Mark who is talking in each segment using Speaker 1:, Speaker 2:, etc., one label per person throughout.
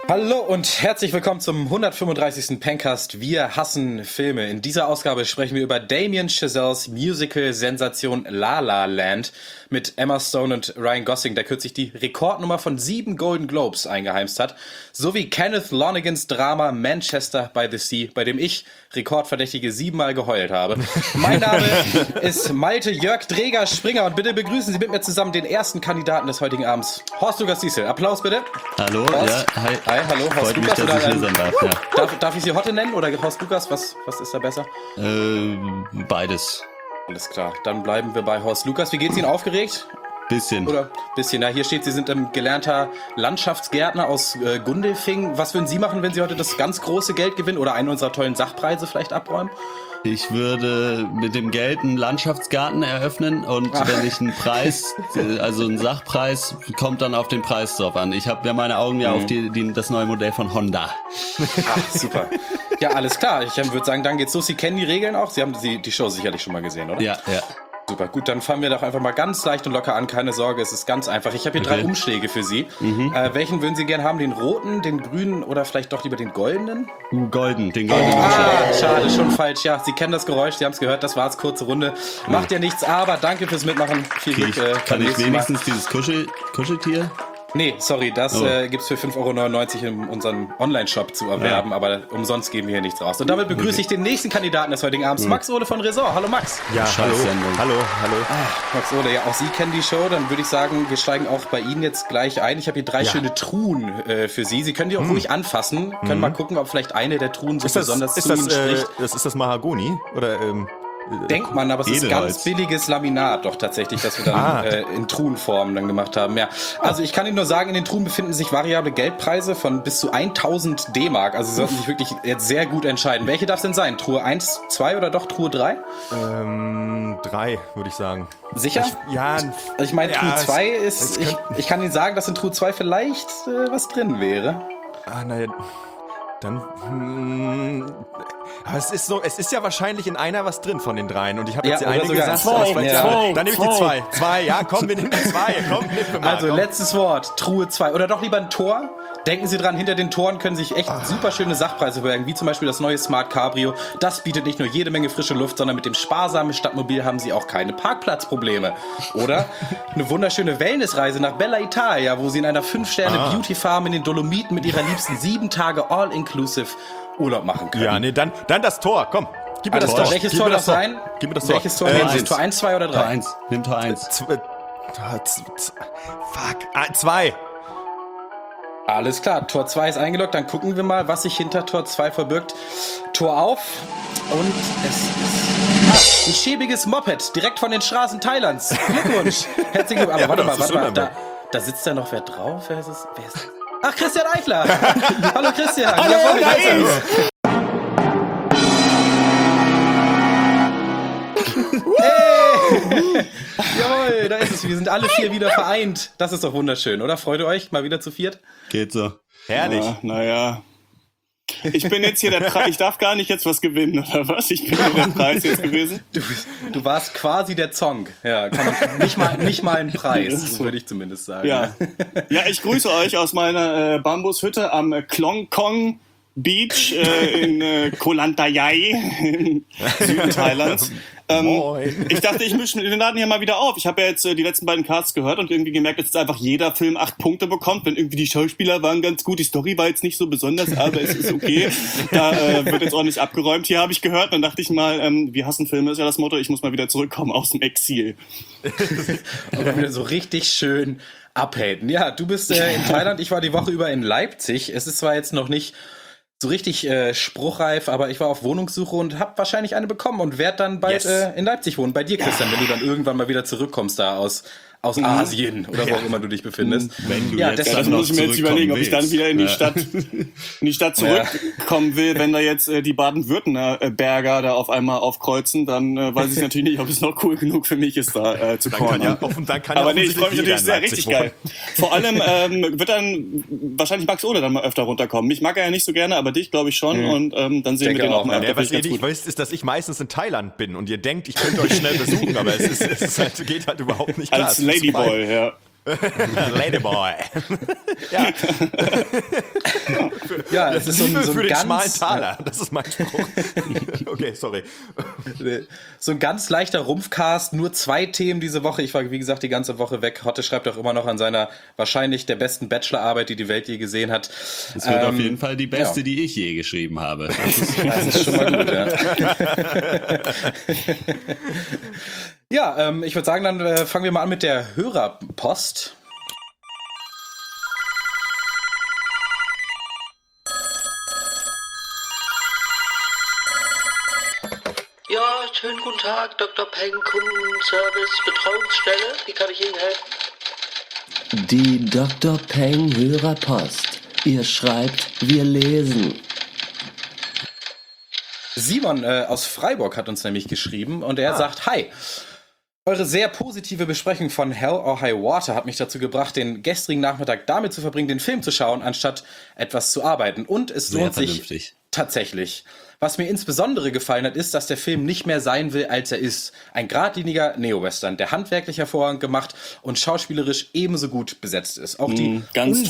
Speaker 1: Hallo und herzlich willkommen zum 135. Pencast. Wir hassen Filme. In dieser Ausgabe sprechen wir über Damien Chazelles Musical-Sensation La La Land mit Emma Stone und Ryan Gosling, der kürzlich die Rekordnummer von 7 Golden Globes eingeheimst hat, sowie Kenneth Lonegans Drama Manchester by the Sea, bei dem ich, Rekordverdächtige, 7-mal geheult habe. Mein Name ist Malte Jörg Dreger Springer und bitte begrüßen Sie mit mir zusammen den ersten Kandidaten des heutigen Abends, Horst Lukas Diesel. Applaus bitte.
Speaker 2: Hallo,
Speaker 1: Horst.
Speaker 2: ja, hi.
Speaker 1: Hi, hallo, Horst
Speaker 2: Freut
Speaker 1: Lukas.
Speaker 2: mich, dass ich hier sein darf, ja.
Speaker 1: Darf ich Sie Hotte nennen oder Horst Lukas? Was ist da besser?
Speaker 2: Beides.
Speaker 1: Alles klar, dann bleiben wir bei Horst Lukas. Wie geht's Ihnen? Aufgeregt?
Speaker 2: Bisschen.
Speaker 1: Oder bisschen. Ja, hier steht, Sie sind gelernter Landschaftsgärtner aus Gundelfing. Was würden Sie machen, wenn Sie heute das ganz große Geld gewinnen oder einen unserer tollen Sachpreise vielleicht abräumen?
Speaker 2: Ich würde mit dem Geld einen Landschaftsgarten eröffnen und wenn ich einen Preis, also einen Sachpreis, kommt dann auf den Preis drauf an. Ich habe ja meine Augen auf das neue Modell von Honda.
Speaker 1: Ach, super. Ja, alles klar. Ich würde sagen, dann geht's los. Sie kennen die Regeln auch? Sie haben die Show sicherlich schon mal gesehen, oder?
Speaker 2: Ja.
Speaker 1: Super, gut, dann fangen wir doch einfach mal ganz leicht und locker an. Keine Sorge, es ist ganz einfach. Ich habe hier 3 Umschläge für Sie. Welchen würden Sie gerne haben? Den roten, den grünen oder vielleicht doch lieber den goldenen?
Speaker 2: Den goldenen Umschlag.
Speaker 1: Schade, schon falsch. Ja, Sie kennen das Geräusch, Sie haben es gehört, das war's, kurze Runde. Macht ja nichts, aber danke fürs Mitmachen. Viel Glück.
Speaker 2: Kann ich wenigstens dieses Kuscheltier?
Speaker 1: Nee, sorry, das gibt's für 5,99 € in unserem Online-Shop zu erwerben, aber umsonst geben wir hier nichts raus. Und damit begrüße ich den nächsten Kandidaten des heutigen Abends, Max Ohle von Ressort. Hallo Max.
Speaker 3: Ja, hallo.
Speaker 1: Max Ohle, ja, auch Sie kennen die Show, dann würde ich sagen, wir steigen auch bei Ihnen jetzt gleich ein. Ich habe hier 3 schöne Truhen für Sie. Sie können die auch ruhig anfassen, können mal gucken, ob vielleicht eine der Truhen so besonders zu Ihnen spricht.
Speaker 3: Ist das Mahagoni? Oder,
Speaker 1: denkt man, aber es ist ganz billiges Laminat doch tatsächlich, das wir dann in Truhenform dann gemacht haben. Ja. Also ich kann Ihnen nur sagen, in den Truhen befinden sich variable Geldpreise von bis zu 1000 D-Mark. Also Sie sollten sich wirklich jetzt sehr gut entscheiden. Welche darf es denn sein? Truhe 1, 2 oder doch Truhe 3?
Speaker 3: 3, würde ich sagen.
Speaker 1: Sicher? Ich meine, Truhe 2 ist... Ich kann Ihnen sagen, dass in Truhe 2 vielleicht was drin wäre.
Speaker 3: Naja, dann... Aber es ist ja wahrscheinlich in einer was drin von den 3 und ich habe jetzt die eine gesagt.
Speaker 1: Zwei.
Speaker 3: Dann nehme ich die 2. 2, ja, komm, wir nehmen die 2. Komm, nimm mal.
Speaker 1: Also, letztes Wort, Truhe 2. Oder doch lieber ein Tor. Denken Sie dran, hinter den Toren können sich echt super schöne Sachpreise verbergen, wie zum Beispiel das neue Smart Cabrio. Das bietet nicht nur jede Menge frische Luft, sondern mit dem sparsamen Stadtmobil haben Sie auch keine Parkplatzprobleme. Oder eine wunderschöne Wellnessreise nach Bella Italia, wo Sie in einer 5-Sterne-Beauty-Farm in den Dolomiten mit Ihrer Liebsten 7 Tage All-Inclusive Urlaub machen können.
Speaker 3: Ja, nee, dann das Tor, komm. Gib mir das Tor.
Speaker 1: Welches Tor darf sein?
Speaker 3: Gib mir das Tor.
Speaker 1: Welches Tor nehmen Sie? Tor 1, 2 oder 3?
Speaker 2: Tor 1. Nimm Tor 1.
Speaker 3: 2.
Speaker 1: Alles klar, Tor 2 ist eingeloggt. Dann gucken wir mal, was sich hinter Tor 2 verbirgt. Tor auf und es ist ein schäbiges Moped, direkt von den Straßen Thailands. Glückwunsch. Herzlichen Glückwunsch. Aber warte mal. Da sitzt ja noch wer drauf. Wer ist es? Ach, Christian Eichler. Hallo Christian.
Speaker 3: Hallo,
Speaker 1: Hey. Jawohl, da ist es. Wir sind alle 4 wieder vereint. Das ist doch wunderschön, oder? Freut ihr euch? Mal wieder zu 4?
Speaker 2: Geht so.
Speaker 3: Herrlich.
Speaker 4: Ja, naja. Ich bin jetzt hier der Preis. Ich darf gar nicht jetzt was gewinnen, oder was? Ich bin hier der Preis jetzt gewesen.
Speaker 1: Du warst quasi der Zong. Ja, kann man nicht mal ein Preis, würde ich zumindest sagen.
Speaker 4: Ja, ich grüße euch aus meiner Bambushütte am Klong Kong Beach in Koh Lantayai im Süden Thailands. Ich dachte, ich mische den Laden hier mal wieder auf. Ich habe ja jetzt die letzten beiden Casts gehört und irgendwie gemerkt, dass jetzt einfach jeder Film 8 Punkte bekommt, wenn irgendwie die Schauspieler waren ganz gut, die Story war jetzt nicht so besonders, aber es ist okay. Da wird jetzt ordentlich abgeräumt. Hier habe ich gehört, dann dachte ich mal, wir hassen Filme, ist ja das Motto, ich muss mal wieder zurückkommen aus dem Exil.
Speaker 1: Aber wieder so richtig schön abhaten. Ja, du bist in Thailand, ich war die Woche über in Leipzig. Es ist zwar jetzt noch nicht so richtig spruchreif, aber ich war auf Wohnungssuche und habe wahrscheinlich eine bekommen und werde dann bald in Leipzig wohnen. Bei dir, Christian, wenn du dann irgendwann mal wieder zurückkommst da aus Asien oder wo auch immer du dich befindest.
Speaker 2: Wenn du
Speaker 4: das muss ich mir jetzt überlegen, ob ich dann wieder in die Stadt zurückkommen will. Wenn da jetzt die Baden-Württemberger da auf einmal aufkreuzen, dann weiß ich natürlich nicht, ob es noch cool genug für mich ist, da zu kommen. Aber nee, ich freue mich natürlich sehr, richtig geil. Vor allem wird dann wahrscheinlich Max Ohle dann mal öfter runterkommen. Mich mag er ja nicht so gerne, aber dich glaube ich schon. Und dann sehen wir den auch mal.
Speaker 3: Was ihr nicht wisst, ist, dass ich meistens in Thailand bin und ihr denkt, ich könnte euch schnell besuchen, aber es geht halt überhaupt nicht klar.
Speaker 4: Als Ladyboy, ja.
Speaker 3: Ladyboy. Ja.
Speaker 1: Ja, es ist so ein
Speaker 3: für den
Speaker 1: ganz
Speaker 3: schmalen Taler. Das ist mein Spruch. Okay, sorry.
Speaker 1: So ein ganz leichter Rumpfcast, nur 2 Themen diese Woche. Ich war, wie gesagt, die ganze Woche weg. Hotte schreibt auch immer noch an seiner wahrscheinlich der besten Bachelorarbeit, die die Welt je gesehen hat.
Speaker 2: Das wird auf jeden Fall die beste, die ich je geschrieben habe.
Speaker 1: Das ist schon mal gut, ja. Ja, ich würde sagen, dann fangen wir mal an mit der Hörerpost.
Speaker 5: Ja, schönen guten Tag, Dr. Peng, Kundenservice, Betreuungsstelle. Wie kann ich Ihnen helfen?
Speaker 6: Die Dr. Peng Hörerpost. Ihr schreibt, wir lesen.
Speaker 1: Simon aus Freiburg hat uns nämlich geschrieben und er sagt, hi, eure sehr positive Besprechung von Hell or High Water hat mich dazu gebracht, den gestrigen Nachmittag damit zu verbringen, den Film zu schauen, anstatt etwas zu arbeiten. Und es lohnt sich tatsächlich. Was mir insbesondere gefallen hat, ist, dass der Film nicht mehr sein will, als er ist. Ein geradliniger Neo-Western, der handwerklich hervorragend gemacht und schauspielerisch ebenso gut besetzt ist. Auch die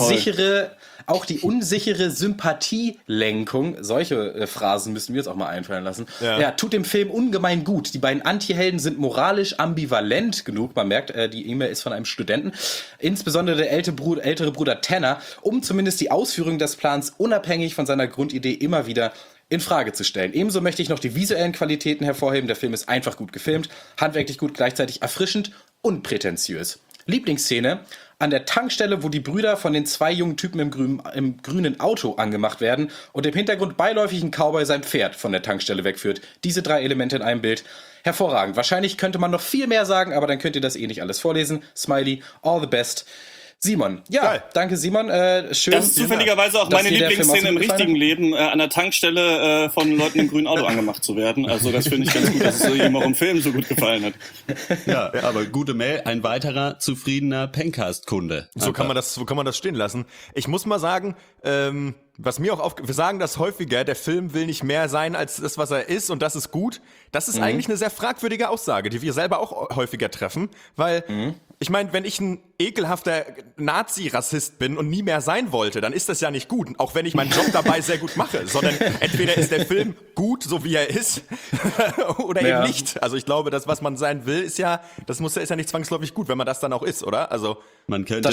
Speaker 1: unsichere Sympathielenkung, solche Phrasen müssen wir uns auch mal einfallen lassen, ja, tut dem Film ungemein gut. Die beiden Antihelden sind moralisch ambivalent genug, man merkt, die E-Mail ist von einem Studenten, insbesondere der ältere Bruder Tanner, um zumindest die Ausführung des Plans unabhängig von seiner Grundidee immer wieder in Frage zu stellen. Ebenso möchte ich noch die visuellen Qualitäten hervorheben. Der Film ist einfach gut gefilmt, handwerklich gut, gleichzeitig erfrischend und prätentiös. Lieblingsszene: an der Tankstelle, wo die Brüder von den 2 jungen Typen im grünen Auto angemacht werden und im Hintergrund beiläufig ein Cowboy sein Pferd von der Tankstelle wegführt. Diese 3 Elemente in einem Bild. Hervorragend. Wahrscheinlich könnte man noch viel mehr sagen, aber dann könnt ihr das nicht alles vorlesen. Smiley, all the best. Simon. Ja, geil. Danke Simon. Schön.
Speaker 4: Das ist zufälligerweise auch meine Lieblingsszene im richtigen Leben, an der Tankstelle von Leuten im grünen Auto angemacht zu werden. Also das finde ich ganz gut, dass es ihm auch im Film so gut gefallen hat.
Speaker 2: Ja, aber gute Mail, ein weiterer zufriedener Pencast-Kunde.
Speaker 3: So kann man das stehen lassen. Ich muss mal sagen, was mir auch wir sagen das häufiger, der Film will nicht mehr sein als das, was er ist, und das ist gut. Das ist eigentlich eine sehr fragwürdige Aussage, die wir selber auch häufiger treffen, weil ich meine, wenn ich ein ekelhafter Nazi-Rassist bin und nie mehr sein wollte, dann ist das ja nicht gut, auch wenn ich meinen Job dabei sehr gut mache, sondern entweder ist der Film gut, so wie er ist, oder eben nicht. Also ich glaube, das, was man sein will, ist ja nicht zwangsläufig gut, wenn man das dann auch ist, oder? Also
Speaker 2: man könnte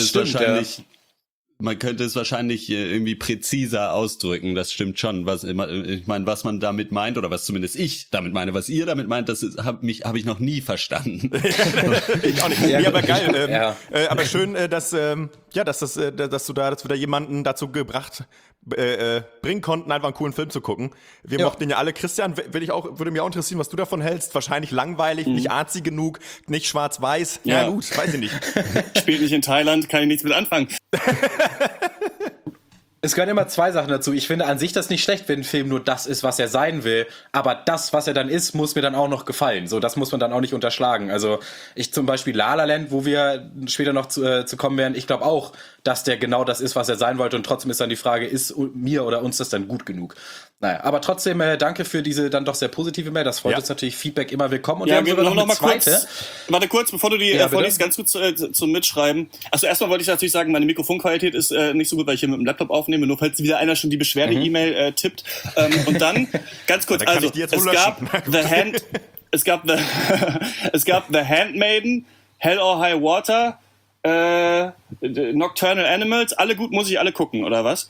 Speaker 2: es wahrscheinlich irgendwie präziser ausdrücken, das stimmt schon. Was man damit meint, oder was zumindest ich damit meine, was ihr damit meint, das habe ich noch nie verstanden.
Speaker 3: Ich auch nicht. Ja, aber geil. Aber schön, dass wir da jemanden dazu bringen konnten, einfach einen coolen Film zu gucken. Wir mochten den ja alle. Christian, würde mich auch interessieren, was du davon hältst. Wahrscheinlich langweilig, nicht arzi genug, nicht schwarz-weiß. Ja gut, weiß ich nicht.
Speaker 4: Spielt nicht in Thailand, kann ich nichts mit anfangen.
Speaker 1: Es gehören immer 2 Sachen dazu. Ich finde an sich das nicht schlecht, wenn ein Film nur das ist, was er sein will. Aber das, was er dann ist, muss mir dann auch noch gefallen. So, das muss man dann auch nicht unterschlagen. Also ich zum Beispiel La La Land, wo wir später noch zu kommen werden, ich glaube auch, dass der genau das ist, was er sein wollte. Und trotzdem ist dann die Frage, ist mir oder uns das dann gut genug? Naja, aber trotzdem danke für diese dann doch sehr positive Mail. Das freut uns natürlich. Feedback immer willkommen. Und
Speaker 4: ja,
Speaker 1: wir haben sogar noch eine zweite.
Speaker 4: Warte kurz, bevor du die vorliest, ganz kurz zum Mitschreiben. Also erstmal wollte ich natürlich sagen, meine Mikrofonqualität ist nicht so gut, weil ich hier mit dem Laptop aufnehme, nur falls wieder einer schon die Beschwerde-E-Mail tippt. Und dann, ganz kurz, also es gab The Handmaiden, Hell or High Water, Nocturnal Animals, alle gut, muss ich alle gucken, oder was?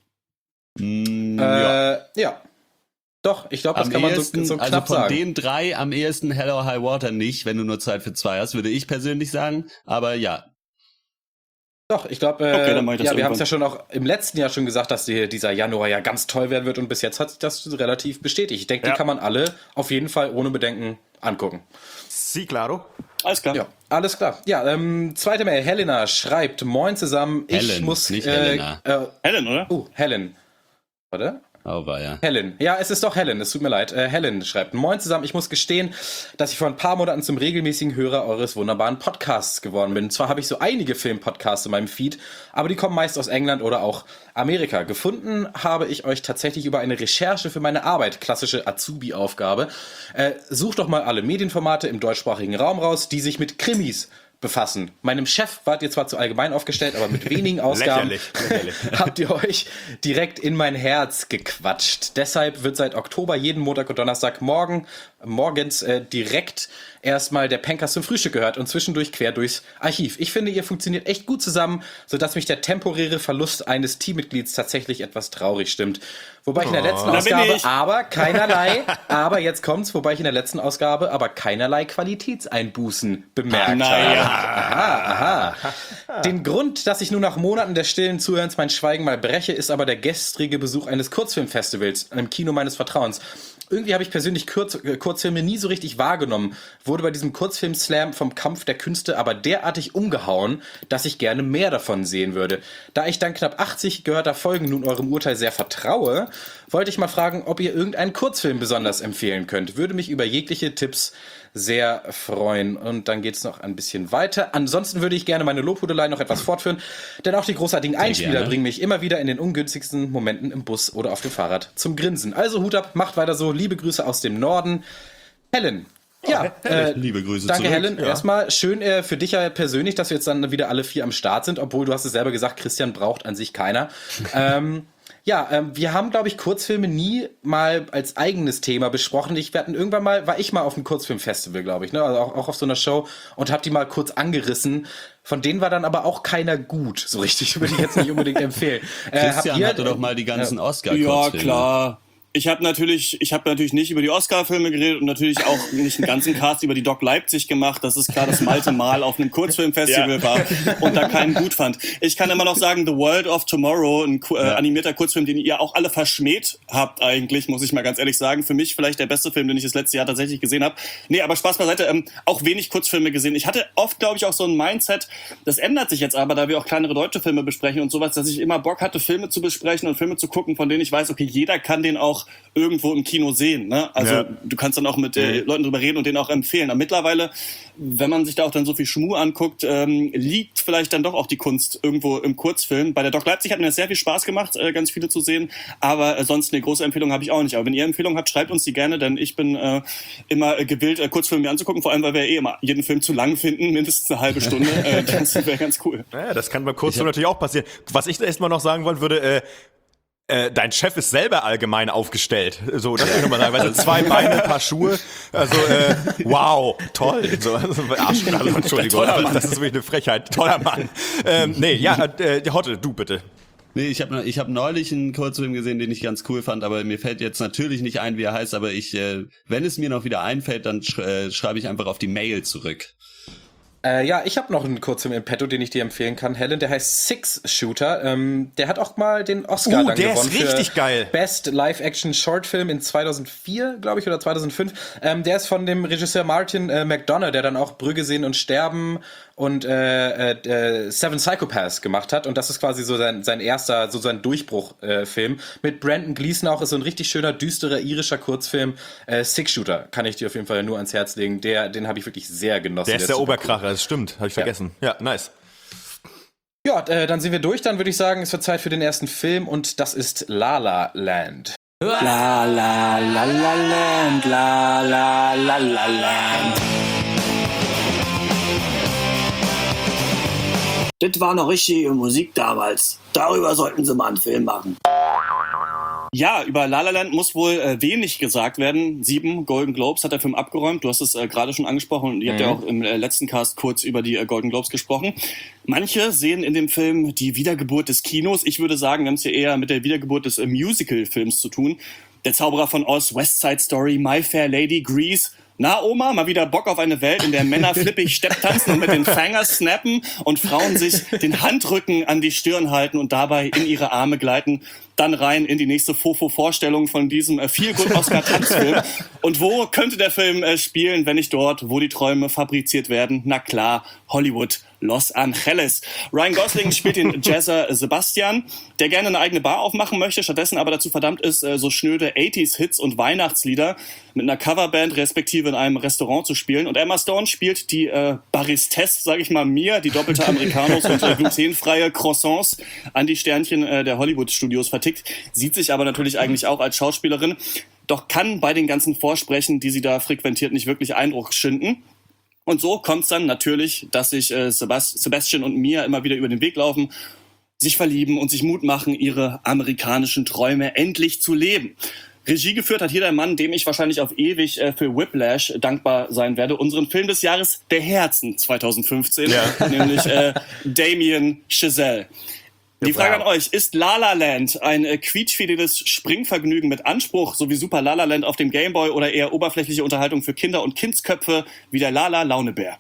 Speaker 1: Ja. Doch, ich glaube, das kann man so knapp
Speaker 2: also von
Speaker 1: sagen.
Speaker 2: den 3 am ehesten Hell or High Water nicht, wenn du nur Zeit für 2 hast, würde ich persönlich sagen. Aber ja.
Speaker 1: Doch, ich glaube, wir haben es ja schon auch im letzten Jahr schon gesagt, dass dieser Januar ja ganz toll werden wird, und bis jetzt hat sich das relativ bestätigt. Ich denke, die kann man alle auf jeden Fall ohne Bedenken angucken.
Speaker 3: Sí, claro.
Speaker 4: Alles klar.
Speaker 1: Ja, alles klar. Ja, zweite Mail. Helena schreibt, moin zusammen.
Speaker 2: Helen, nicht Helena.
Speaker 4: Helen, oder?
Speaker 1: Helen. Warte.
Speaker 2: Oh, war ja.
Speaker 1: Helen. Ja, es ist doch Helen. Es tut mir leid. Helen schreibt, moin zusammen. Ich muss gestehen, dass ich vor ein paar Monaten zum regelmäßigen Hörer eures wunderbaren Podcasts geworden bin. Zwar habe ich so einige Filmpodcasts in meinem Feed, aber die kommen meist aus England oder auch Amerika. Gefunden habe ich euch tatsächlich über eine Recherche für meine Arbeit, klassische Azubi-Aufgabe. Sucht doch mal alle Medienformate im deutschsprachigen Raum raus, die sich mit Krimis befassen. Meinem Chef wart ihr zwar zu allgemein aufgestellt, aber mit wenigen Ausgaben
Speaker 3: Lächerlich.
Speaker 1: habt ihr euch direkt in mein Herz gequatscht. Deshalb wird seit Oktober jeden Montag und Donnerstag morgens direkt erstmal der Pencast zum Frühstück gehört und zwischendurch quer durchs Archiv. Ich finde, ihr funktioniert echt gut zusammen, sodass mich der temporäre Verlust eines Teammitglieds tatsächlich etwas traurig stimmt. Wobei ich in der letzten Ausgabe aber jetzt kommt's, wobei ich in der letzten Ausgabe aber keinerlei Qualitätseinbußen bemerkt habe. Aha. Den Grund, dass ich nur nach Monaten des stillen Zuhörens mein Schweigen mal breche, ist aber der gestrige Besuch eines Kurzfilmfestivals, einem Kino meines Vertrauens. Irgendwie habe ich persönlich Kurzfilme nie so richtig wahrgenommen, wurde bei diesem Kurzfilm-Slam vom Kampf der Künste aber derartig umgehauen, dass ich gerne mehr davon sehen würde. Da ich dann knapp 80 gehörter Folgen nun eurem Urteil sehr vertraue, wollte ich mal fragen, ob ihr irgendeinen Kurzfilm besonders empfehlen könnt. Würde mich über jegliche Tipps sehr freuen. Und dann geht's noch ein bisschen weiter. Ansonsten würde ich gerne meine Lobhudelei noch etwas fortführen, denn auch die großartigen Einspieler bringen mich immer wieder in den ungünstigsten Momenten im Bus oder auf dem Fahrrad zum Grinsen. Also Hut ab, macht weiter so. Liebe Grüße aus dem Norden. Helen.
Speaker 2: Liebe Grüße
Speaker 1: danke,
Speaker 2: zurück.
Speaker 1: Helen. Ja. Erstmal schön für dich ja persönlich, dass wir jetzt dann wieder alle 4 am Start sind, obwohl du hast es selber gesagt, Christian braucht an sich keiner. Wir haben, glaube ich, Kurzfilme nie mal als eigenes Thema besprochen. War ich mal auf einem Kurzfilmfestival, glaube ich, ne? Also auch auf so einer Show und habe die mal kurz angerissen. Von denen war dann aber auch keiner gut, so richtig, würde ich jetzt nicht unbedingt empfehlen.
Speaker 2: Christian hatte doch mal die ganzen Oscar-Kurzfilme.
Speaker 4: Ja, klar. Ich habe natürlich nicht über die Oscar-Filme geredet und natürlich auch nicht einen ganzen Cast über die Doc Leipzig gemacht. Das ist klar, dass Malte mal auf einem Kurzfilmfestival war und da keinen gut fand. Ich kann immer noch sagen, The World of Tomorrow, ein animierter Kurzfilm, den ihr auch alle verschmäht habt eigentlich, muss ich mal ganz ehrlich sagen. Für mich vielleicht der beste Film, den ich das letzte Jahr tatsächlich gesehen habe. Nee, aber Spaß beiseite, auch wenig Kurzfilme gesehen. Ich hatte oft, glaube ich, auch so ein Mindset, das ändert sich jetzt aber, da wir auch kleinere deutsche Filme besprechen und sowas, dass ich immer Bock hatte, Filme zu besprechen und Filme zu gucken, von denen ich weiß, okay, jeder kann den auch irgendwo im Kino sehen, ne? Also du kannst dann auch mit Leuten drüber reden und den auch empfehlen. Aber mittlerweile, wenn man sich da auch dann so viel Schmuh anguckt, liegt vielleicht dann doch auch die Kunst irgendwo im Kurzfilm. Bei der Doc Leipzig hat mir das sehr viel Spaß gemacht, ganz viele zu sehen. Aber sonst eine große Empfehlung habe ich auch nicht. Aber wenn ihr Empfehlungen habt, schreibt uns die gerne, denn ich bin immer gewillt, Kurzfilme mir anzugucken. Vor allem, weil wir immer jeden Film zu lang finden, mindestens eine halbe Stunde. Das wäre ganz cool.
Speaker 3: Ja, das kann beim Kurzfilm natürlich auch passieren. Was ich erstmal noch sagen wollen würde, dein Chef ist selber allgemein aufgestellt. So, das kann ich mal sagen. Weißt du, 2 Beine, ein paar Schuhe. Also, wow, toll. So, Arschknalle, Entschuldigung. Aber das ist wirklich eine Frechheit. Toller Mann. Hotte, du bitte.
Speaker 2: Nee, ich hab neulich einen Kurzfilm gesehen, den ich ganz cool fand, aber mir fällt jetzt natürlich nicht ein, wie er heißt, aber wenn es mir noch wieder einfällt, dann schreibe ich einfach auf die Mail zurück.
Speaker 1: Ich habe noch einen Kurzfilm im Petto, den ich dir empfehlen kann, Helen. Der heißt Six Shooter. Der hat auch mal den Oscar dann gewonnen.
Speaker 3: Der ist richtig geil.
Speaker 1: Best Live-Action-Short-Film in 2004, glaube ich, oder 2005. Der ist von dem Regisseur Martin McDonagh, der dann auch Brügge sehen und sterben und Seven Psychopaths gemacht hat. Und das ist quasi so sein erster, so sein Durchbruch-Film. Mit Brendan Gleeson auch, ist so ein richtig schöner, düsterer, irischer Kurzfilm. Six Shooter kann ich dir auf jeden Fall nur ans Herz legen. Den habe ich wirklich sehr genossen.
Speaker 3: Der ist der Oberkracher, das stimmt. Habe ich vergessen. Ja, nice.
Speaker 1: Ja, dann sind wir durch. Dann würde ich sagen, es wird Zeit für den ersten Film und das ist La La Land.
Speaker 4: La la la la land, la la la la land. Das war noch richtige Musik damals. Darüber sollten sie mal einen Film machen. Ja, über La La Land muss wohl wenig gesagt werden. 7 Golden Globes hat der Film abgeräumt. Du hast es gerade schon angesprochen und ihr habt ja auch im letzten Cast kurz über die Golden Globes gesprochen. Manche sehen in dem Film die Wiedergeburt des Kinos. Ich würde sagen, wir haben es hier eher mit der Wiedergeburt des Musical-Films zu tun. Der Zauberer von Oz, West Side Story, My Fair Lady, Grease. Na, Oma, mal wieder Bock auf eine Welt, in der Männer flippig Stepp tanzen und mit den Fingers snappen und Frauen sich den Handrücken an die Stirn halten und dabei in ihre Arme gleiten. Dann rein in die nächste Fofo-Vorstellung von diesem Feel-Good-Oscar-Tanzfilm. Und wo könnte der Film spielen, wenn nicht dort, wo die Träume fabriziert werden? Na klar, Hollywood, Los Angeles. Ryan Gosling spielt den Jazzer Sebastian, der gerne eine eigene Bar aufmachen möchte, stattdessen aber dazu verdammt ist, so schnöde 80s-Hits und Weihnachtslieder mit einer Coverband respektive in einem Restaurant zu spielen. Und Emma Stone spielt die Baristesse, sage ich mal mir, die doppelte Americanos und glutenfreie Croissants an die Sternchen der Hollywood-Studios vertickt, sieht sich aber natürlich eigentlich auch als Schauspielerin, doch kann bei den ganzen Vorsprechen, die sie da frequentiert, nicht wirklich Eindruck schinden. Und so kommt's dann natürlich, dass sich Sebastian und Mia immer wieder über den Weg laufen, sich verlieben und sich Mut machen, ihre amerikanischen Träume endlich zu leben. Regie geführt hat hier der Mann, dem ich wahrscheinlich auf ewig für Whiplash dankbar sein werde, unseren Film des Jahres der Herzen 2015, nämlich Damien Chazelle. Die Frage an euch, ist La La Land ein quietschfideles Springvergnügen mit Anspruch, so wie Super La La Land auf dem Gameboy, oder eher oberflächliche Unterhaltung für Kinder und Kindsköpfe wie der La La Launebär?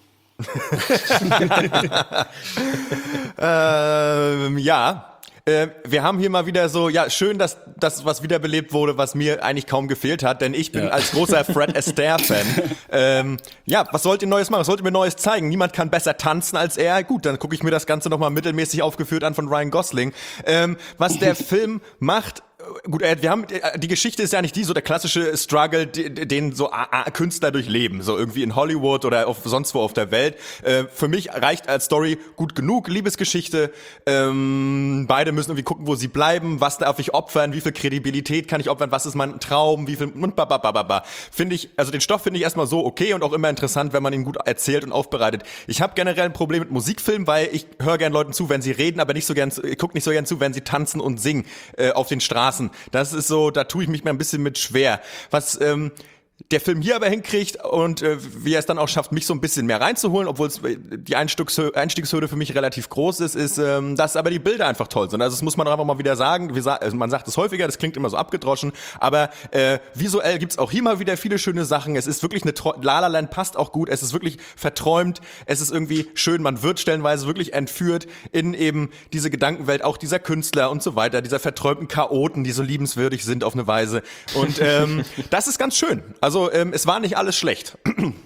Speaker 3: Ja. Wir haben hier mal wieder so, ja, schön, dass das was wiederbelebt wurde, was mir eigentlich kaum gefehlt hat, denn ich bin als großer Fred Astaire-Fan. Ja, was sollt ihr Neues machen? Was sollt ihr mir Neues zeigen? Niemand kann besser tanzen als er. Gut, dann gucke ich mir das Ganze nochmal mittelmäßig aufgeführt an von Ryan Gosling. Was der Film macht, gut, wir haben, die Geschichte ist ja nicht die, so der klassische Struggle, den so Künstler durchleben, so irgendwie in Hollywood oder sonst wo auf der Welt. Für mich reicht als Story gut genug, Liebesgeschichte, beide müssen irgendwie gucken, wo sie bleiben, was darf ich opfern, wie viel Kredibilität kann ich opfern, was ist mein Traum, wie viel, und finde ich, also den Stoff finde ich erstmal so okay und auch immer interessant, wenn man ihn gut erzählt und aufbereitet. Ich habe generell ein Problem mit Musikfilmen, weil ich höre gern Leuten zu, wenn sie reden, aber ich gucke nicht so gern zu, wenn sie tanzen und singen auf den Straßen. Das ist so, da tue ich mich mal ein bisschen mit schwer. Was der Film hier aber hinkriegt und wie er es dann auch schafft, mich so ein bisschen mehr reinzuholen, obwohl es die Einstiegshürde für mich relativ groß ist, dass aber die Bilder einfach toll sind. Also das muss man einfach mal wieder sagen. Also man sagt es häufiger, das klingt immer so abgedroschen, aber visuell gibt's auch hier mal wieder viele schöne Sachen. Es ist wirklich La La Land passt auch gut. Es ist wirklich verträumt. Es ist irgendwie schön. Man wird stellenweise wirklich entführt in eben diese Gedankenwelt, auch dieser Künstler und so weiter, dieser verträumten Chaoten, die so liebenswürdig sind auf eine Weise. Und das ist ganz schön. Also es war nicht alles schlecht.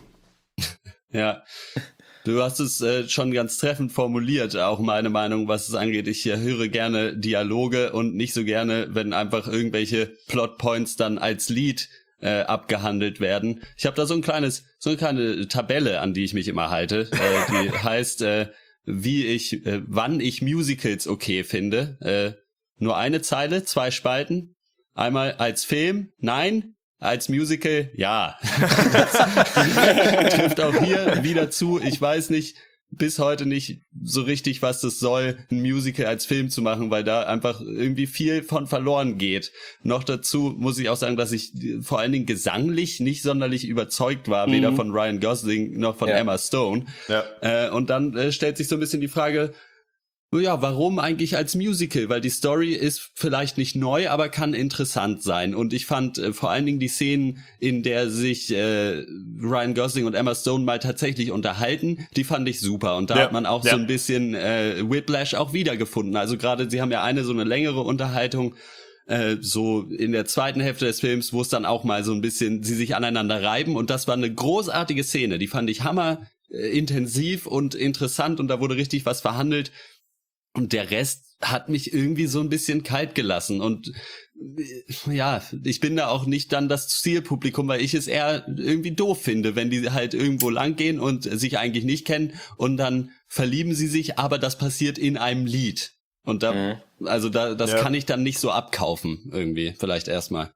Speaker 2: Ja, du hast es schon ganz treffend formuliert, auch meine Meinung, was es angeht. Ich höre gerne Dialoge und nicht so gerne, wenn einfach irgendwelche Plotpoints dann als Lied abgehandelt werden. Ich habe da so eine kleine Tabelle, an die ich mich immer halte, die heißt, wann ich Musicals okay finde. Nur eine Zeile, 2 Spalten. Einmal als Film, nein. Als Musical, ja. Das trifft auch hier wieder zu. Ich weiß nicht, bis heute nicht so richtig, was das soll, ein Musical als Film zu machen, weil da einfach irgendwie viel von verloren geht. Noch dazu muss ich auch sagen, dass ich vor allen Dingen gesanglich nicht sonderlich überzeugt war, weder von Ryan Gosling noch von Emma Stone. Ja. Und dann stellt sich so ein bisschen die Frage, ja, warum eigentlich als Musical? Weil die Story ist vielleicht nicht neu, aber kann interessant sein. Und ich fand vor allen Dingen die Szenen, in der sich Ryan Gosling und Emma Stone mal tatsächlich unterhalten, die fand ich super. Und da hat man auch so ein bisschen Whiplash auch wiedergefunden. Also gerade, sie haben ja so eine längere Unterhaltung, so in der zweiten Hälfte des Films, wo es dann auch mal so ein bisschen, sie sich aneinander reiben. Und das war eine großartige Szene. Die fand ich intensiv und interessant und da wurde richtig was verhandelt. Und der Rest hat mich irgendwie so ein bisschen kalt gelassen. Und ja, ich bin da auch nicht dann das Zielpublikum, weil ich es eher irgendwie doof finde, wenn die halt irgendwo lang gehen und sich eigentlich nicht kennen und dann verlieben sie sich, aber das passiert in einem Lied. Und das kann ich dann nicht so abkaufen irgendwie, vielleicht erstmal.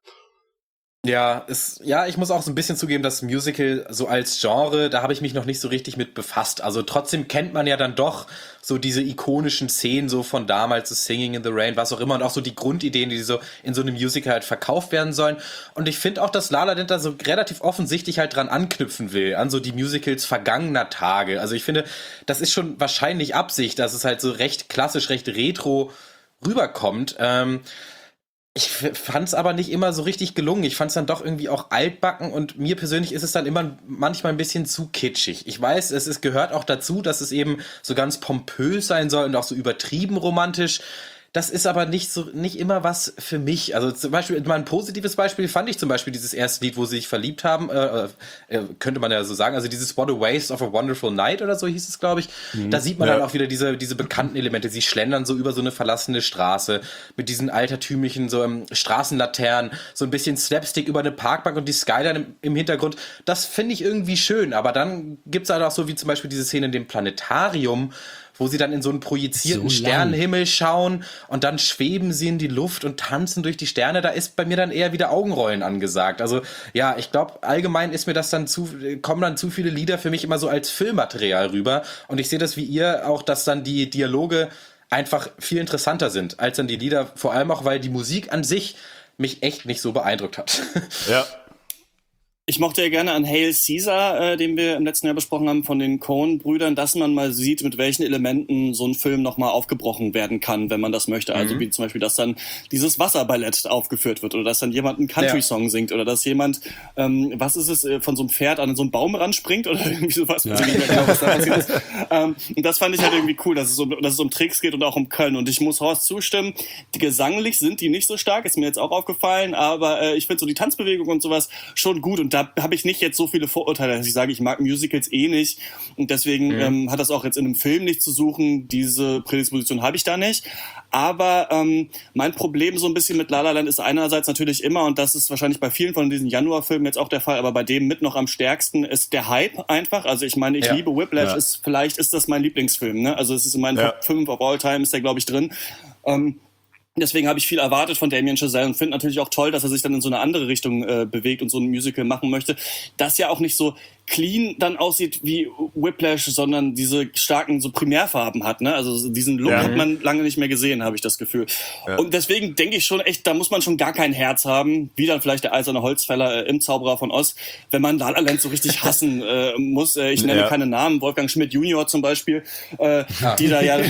Speaker 1: Ja, ich muss auch so ein bisschen zugeben, dass Musical so als Genre, da habe ich mich noch nicht so richtig mit befasst. Also trotzdem kennt man ja dann doch so diese ikonischen Szenen so von damals, so Singing in the Rain, was auch immer, und auch so die Grundideen, die so in so einem Musical halt verkauft werden sollen. Und ich finde auch, dass La La Land da so relativ offensichtlich halt dran anknüpfen will, an so die Musicals vergangener Tage. Also ich finde, das ist schon wahrscheinlich Absicht, dass es halt so recht klassisch, recht retro rüberkommt. Ich fand es aber nicht immer so richtig gelungen. Ich fand es dann doch irgendwie auch altbacken und mir persönlich ist es dann immer manchmal ein bisschen zu kitschig. Ich weiß, es gehört auch dazu, dass es eben so ganz pompös sein soll und auch so übertrieben romantisch. Das ist aber nicht immer was für mich. Also zum Beispiel, mal ein positives Beispiel fand ich zum Beispiel dieses erste Lied, wo sie sich verliebt haben, könnte man ja so sagen. Also dieses What a Waste of a Wonderful Night oder so hieß es, glaube ich. Da sieht man dann auch wieder diese bekannten Elemente. Sie schlendern so über so eine verlassene Straße mit diesen altertümlichen so Straßenlaternen, so ein bisschen Slapstick über eine Parkbank und die Skyline im Hintergrund. Das finde ich irgendwie schön. Aber dann gibt's halt auch so wie zum Beispiel diese Szene in dem Planetarium, wo sie dann in so einen projizierten
Speaker 2: So lang.
Speaker 1: Sternenhimmel schauen und dann schweben sie in die Luft und tanzen durch die Sterne. Da ist bei mir dann eher wieder Augenrollen angesagt. Also ja, ich glaube, allgemein ist mir das dann kommen dann zu viele Lieder für mich immer so als Filmmaterial rüber. Und ich sehe das wie ihr auch, dass dann die Dialoge einfach viel interessanter sind als dann die Lieder, vor allem auch, weil die Musik an sich mich echt nicht so beeindruckt hat.
Speaker 3: Ja.
Speaker 4: Ich mochte ja gerne an Hail Caesar, den wir im letzten Jahr besprochen haben, von den Coen-Brüdern, dass man mal sieht, mit welchen Elementen so ein Film nochmal aufgebrochen werden kann, wenn man das möchte. Also wie zum Beispiel, dass dann dieses Wasserballett aufgeführt wird oder dass dann jemand einen Country-Song singt oder dass jemand, was ist es, von so einem Pferd an so einen Baum ranspringt oder irgendwie sowas. Ja. Ich weiß nicht mehr genau, was da passiert ist. Und das fand ich halt irgendwie cool, dass es um Tricks geht und auch um Köln. Und ich muss Horst zustimmen, gesanglich sind die nicht so stark, ist mir jetzt auch aufgefallen, aber ich finde so die Tanzbewegung und sowas schon gut. Und da habe ich nicht jetzt so viele Vorurteile, dass ich sage, ich mag Musicals eh nicht und deswegen hat das auch jetzt in einem Film nicht zu suchen. Diese Prädisposition habe ich da nicht. Aber mein Problem so ein bisschen mit La La Land ist einerseits natürlich immer, und das ist wahrscheinlich bei vielen von diesen Januarfilmen jetzt auch der Fall, aber bei dem mit noch am stärksten ist der Hype einfach. Also ich meine, ich liebe Whiplash, vielleicht ist das mein Lieblingsfilm. Ne? Also es ist in meinen Top 5 of all time, ist der, glaube ich, drin. Deswegen habe ich viel erwartet von Damien Chazelle und finde natürlich auch toll, dass er sich dann in so eine andere Richtung bewegt und so ein Musical machen möchte, das ja auch nicht so clean dann aussieht wie Whiplash, sondern diese starken so Primärfarben hat. Ne? Also diesen Look hat man lange nicht mehr gesehen, habe ich das Gefühl. Ja. Und deswegen denke ich schon echt, da muss man schon gar kein Herz haben, wie dann vielleicht der eiserne Holzfäller im Zauberer von Oz, wenn man La La Land so richtig hassen muss. Ich nenne keine Namen, Wolfgang Schmidt Junior zum Beispiel, die da ja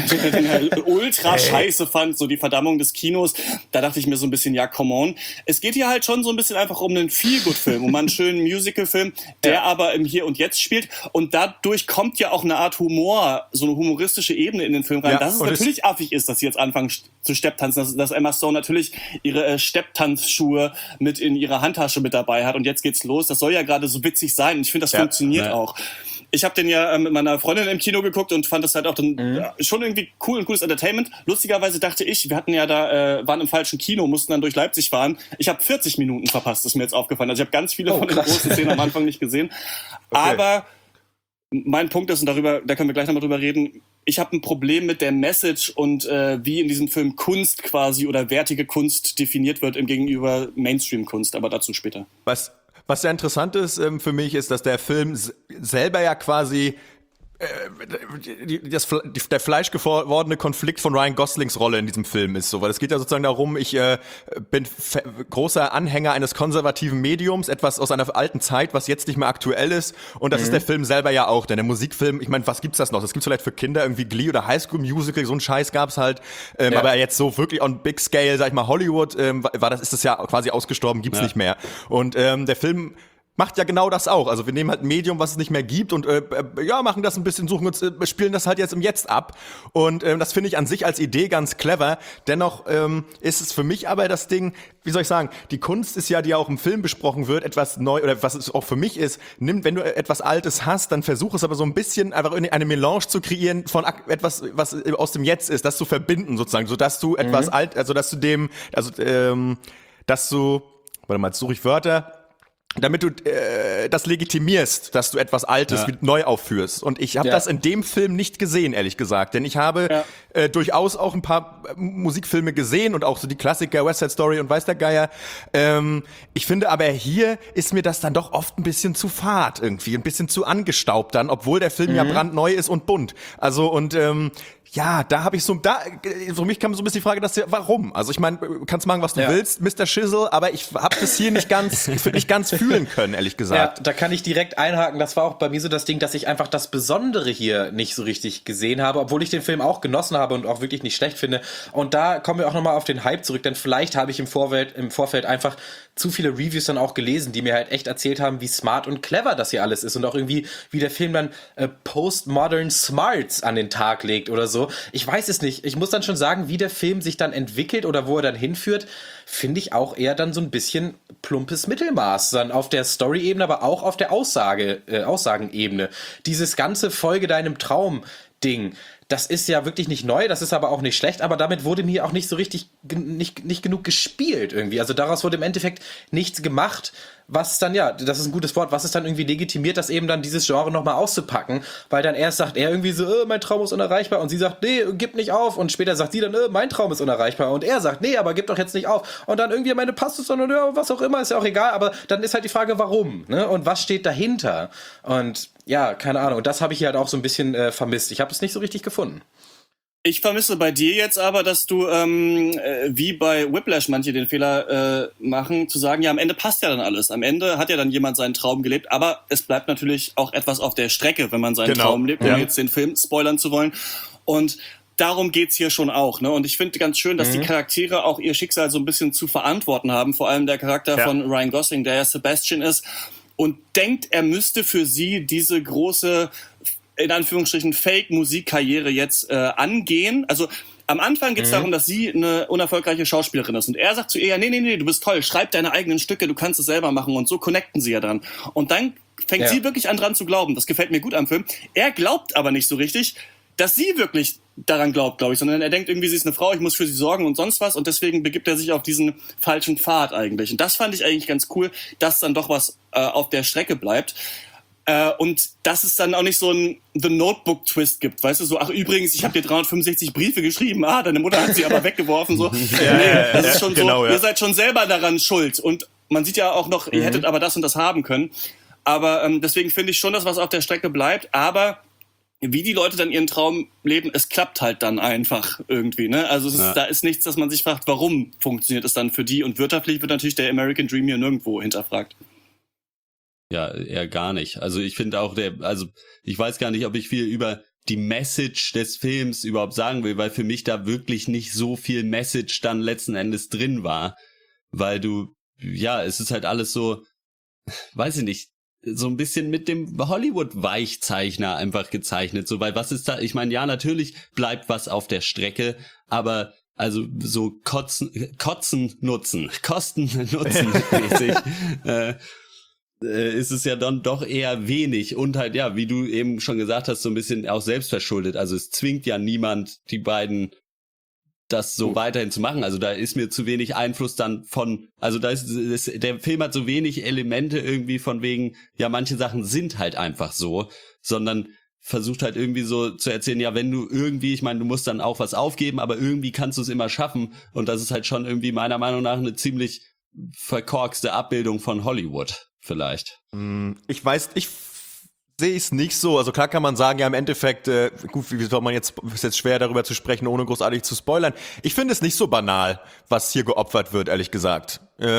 Speaker 4: ultra scheiße fand, so die Verdammung des Kinos. Da dachte ich mir so ein bisschen, ja, come on. Es geht hier halt schon so ein bisschen einfach um einen Feel-Good-Film, um einen schönen Musical-Film, der aber im Hier und Jetzt spielt. Und dadurch kommt ja auch eine Art Humor, so eine humoristische Ebene in den Film rein. Dass es natürlich affig ist, dass sie jetzt anfangen zu Stepptanzen, dass Emma Stone natürlich ihre Stepptanzschuhe mit in ihrer Handtasche mit dabei hat und jetzt geht's los. Das soll ja gerade so witzig sein. Und ich finde, das funktioniert auch. Ich habe den ja mit meiner Freundin im Kino geguckt und fand das halt auch dann schon irgendwie cool und cooles Entertainment. Lustigerweise dachte ich, wir hatten ja da, waren im falschen Kino, mussten dann durch Leipzig fahren. Ich habe 40 Minuten verpasst, ist mir jetzt aufgefallen. Also ich habe ganz viele von den großen Szenen am Anfang nicht gesehen. Okay. Aber mein Punkt ist, und da können wir gleich nochmal drüber reden, ich habe ein Problem mit der Message und wie in diesem Film Kunst quasi oder wertige Kunst definiert wird im Gegenüber Mainstream-Kunst, aber dazu später.
Speaker 3: Was sehr interessant ist für mich, ist, dass der Film selber ja quasi der fleischgewordene Konflikt von Ryan Goslings Rolle in diesem Film ist so, weil es geht ja sozusagen darum, ich bin großer Anhänger eines konservativen Mediums, etwas aus einer alten Zeit, was jetzt nicht mehr aktuell ist, und das ist der Film selber ja auch, denn der Musikfilm, ich meine, was gibt's das noch? Das gibt's vielleicht für Kinder, irgendwie Glee oder High School Musical, so ein Scheiß gab's halt, aber jetzt so wirklich on big scale, sag ich mal, Hollywood, ist das ja quasi ausgestorben, gibt's nicht mehr. Und der Film macht ja genau das auch. Also wir nehmen halt ein Medium, was es nicht mehr gibt und machen das ein bisschen, suchen uns, spielen das halt jetzt im Jetzt ab. Und das finde ich an sich als Idee ganz clever. Dennoch ist es für mich aber das Ding, wie soll ich sagen, die Kunst ist ja, die auch im Film besprochen wird, etwas neu, oder was es auch für mich ist, wenn du etwas Altes hast, dann versuch es aber so ein bisschen einfach eine Melange zu kreieren von etwas, was aus dem Jetzt ist, das zu verbinden sozusagen, sodass du etwas alt, also dass du warte mal, jetzt suche ich Wörter, damit du das legitimierst, dass du etwas Altes neu aufführst. Und ich habe das in dem Film nicht gesehen, ehrlich gesagt. Denn ich habe durchaus auch ein paar Musikfilme gesehen und auch so die Klassiker, West Side Story und weiß der Geier. Ich finde aber, hier ist mir das dann doch oft ein bisschen zu fad irgendwie, ein bisschen zu angestaubt dann, obwohl der Film ja brandneu ist und bunt. Also und da habe ich für mich kam so ein bisschen die Frage, warum? Also ich meine, kannst machen, was du willst, Mr. Shizzle, aber ich habe das hier nicht ganz fühlen können, ehrlich gesagt.
Speaker 1: Ja, da kann ich direkt einhaken. Das war auch bei mir so das Ding, dass ich einfach das Besondere hier nicht so richtig gesehen habe, obwohl ich den Film auch genossen habe und auch wirklich nicht schlecht finde. Und da kommen wir auch nochmal auf den Hype zurück, denn vielleicht habe ich im Vorfeld einfach zu viele Reviews dann auch gelesen, die mir halt echt erzählt haben, wie smart und clever das hier alles ist und auch irgendwie, wie der Film dann Postmodern Smarts an den Tag legt oder so. Ich weiß es nicht. Ich muss dann schon sagen, wie der Film sich dann entwickelt oder wo er dann hinführt, finde ich auch eher dann so ein bisschen plumpes Mittelmaß. Dann auf der Story-Ebene, aber auch auf der Aussagenebene. Dieses ganze Folge deinem Traum, Ding, das ist ja wirklich nicht neu, das ist aber auch nicht schlecht, aber damit wurde mir auch nicht so richtig, nicht genug gespielt irgendwie. Also daraus wurde im Endeffekt nichts gemacht, was dann, ja, das ist ein gutes Wort, was es dann irgendwie legitimiert, das eben dann dieses Genre nochmal auszupacken, weil dann erst sagt er irgendwie so, mein Traum ist unerreichbar und sie sagt, nee, gib nicht auf und später sagt sie dann, mein Traum ist unerreichbar und er sagt, nee, aber gib doch jetzt nicht auf und dann irgendwie meine Pastus und ja, was auch immer, ist ja auch egal, aber dann ist halt die Frage, warum, ne, und was steht dahinter und ja, keine Ahnung, und das habe ich hier halt auch so ein bisschen vermisst. Ich habe es nicht so richtig gefunden.
Speaker 4: Ich vermisse bei dir jetzt aber, dass du, wie bei Whiplash manche den Fehler machen, zu sagen, ja, am Ende passt ja dann alles. Am Ende hat ja dann jemand seinen Traum gelebt, aber es bleibt natürlich auch etwas auf der Strecke, wenn man seinen Traum lebt, ohne jetzt den Film spoilern zu wollen. Und darum geht's hier schon auch, ne? Und ich finde ganz schön, dass die Charaktere auch ihr Schicksal so ein bisschen zu verantworten haben. Vor allem der Charakter von Ryan Gosling, der ja Sebastian ist und denkt, er müsste für sie diese große, in Anführungsstrichen, Fake-Musikkarriere jetzt angehen. Also am Anfang geht es darum, dass sie eine unerfolgreiche Schauspielerin ist. Und er sagt zu ihr, nee, du bist toll, schreib deine eigenen Stücke, du kannst es selber machen. Und so connecten sie ja dran. Und dann fängt sie wirklich an, dran zu glauben. Das gefällt mir gut am Film. Er glaubt aber nicht so richtig, dass sie wirklich daran glaubt, glaube ich, sondern er denkt irgendwie, sie ist eine Frau, ich muss für sie sorgen und sonst was. Und deswegen begibt er sich auf diesen falschen Pfad eigentlich. Und das fand ich eigentlich ganz cool, dass dann doch was auf der Strecke bleibt. Und dass es dann auch nicht so ein The Notebook-Twist gibt, weißt du, so, ach übrigens, ich habe dir 365 Briefe geschrieben, deine Mutter hat sie aber weggeworfen, so. Das ist schon genau, so, ihr seid schon selber daran schuld. Und man sieht ja auch noch, ihr hättet aber das und das haben können. Aber deswegen finde ich schon, dass was auf der Strecke bleibt, aber wie die Leute dann ihren Traum leben, es klappt halt dann einfach irgendwie, ne? Also da ist nichts, dass man sich fragt, warum funktioniert es dann für die, und wirtschaftlich wird natürlich der American Dream hier nirgendwo hinterfragt.
Speaker 2: Ja, eher gar nicht. Also ich finde auch ich weiß gar nicht, ob ich viel über die Message des Films überhaupt sagen will, weil für mich da wirklich nicht so viel Message dann letzten Endes drin war, weil es ist halt alles so, weiß ich nicht, so ein bisschen mit dem Hollywood-Weichzeichner einfach gezeichnet, so, weil was ist da, ich meine, ja, natürlich bleibt was auf der Strecke, aber also so Kosten Nutzen mäßig, ist es ja dann doch eher wenig und halt, ja, wie du eben schon gesagt hast, so ein bisschen auch selbstverschuldet. Also es zwingt ja niemand, die beiden das so weiterhin zu machen. Also da ist mir zu wenig Einfluss dann also der Film hat so wenig Elemente irgendwie von wegen, ja, manche Sachen sind halt einfach so, sondern versucht halt irgendwie so zu erzählen, ja, wenn du irgendwie, ich meine, du musst dann auch was aufgeben, aber irgendwie kannst du es immer schaffen, und das ist halt schon irgendwie meiner Meinung nach eine ziemlich verkorkste Abbildung von Hollywood. Vielleicht.
Speaker 3: Ich sehe es nicht so. Also klar kann man sagen, ja, im Endeffekt, gut, wie soll man ist jetzt schwer darüber zu sprechen, ohne großartig zu spoilern. Ich finde es nicht so banal, was hier geopfert wird, ehrlich gesagt.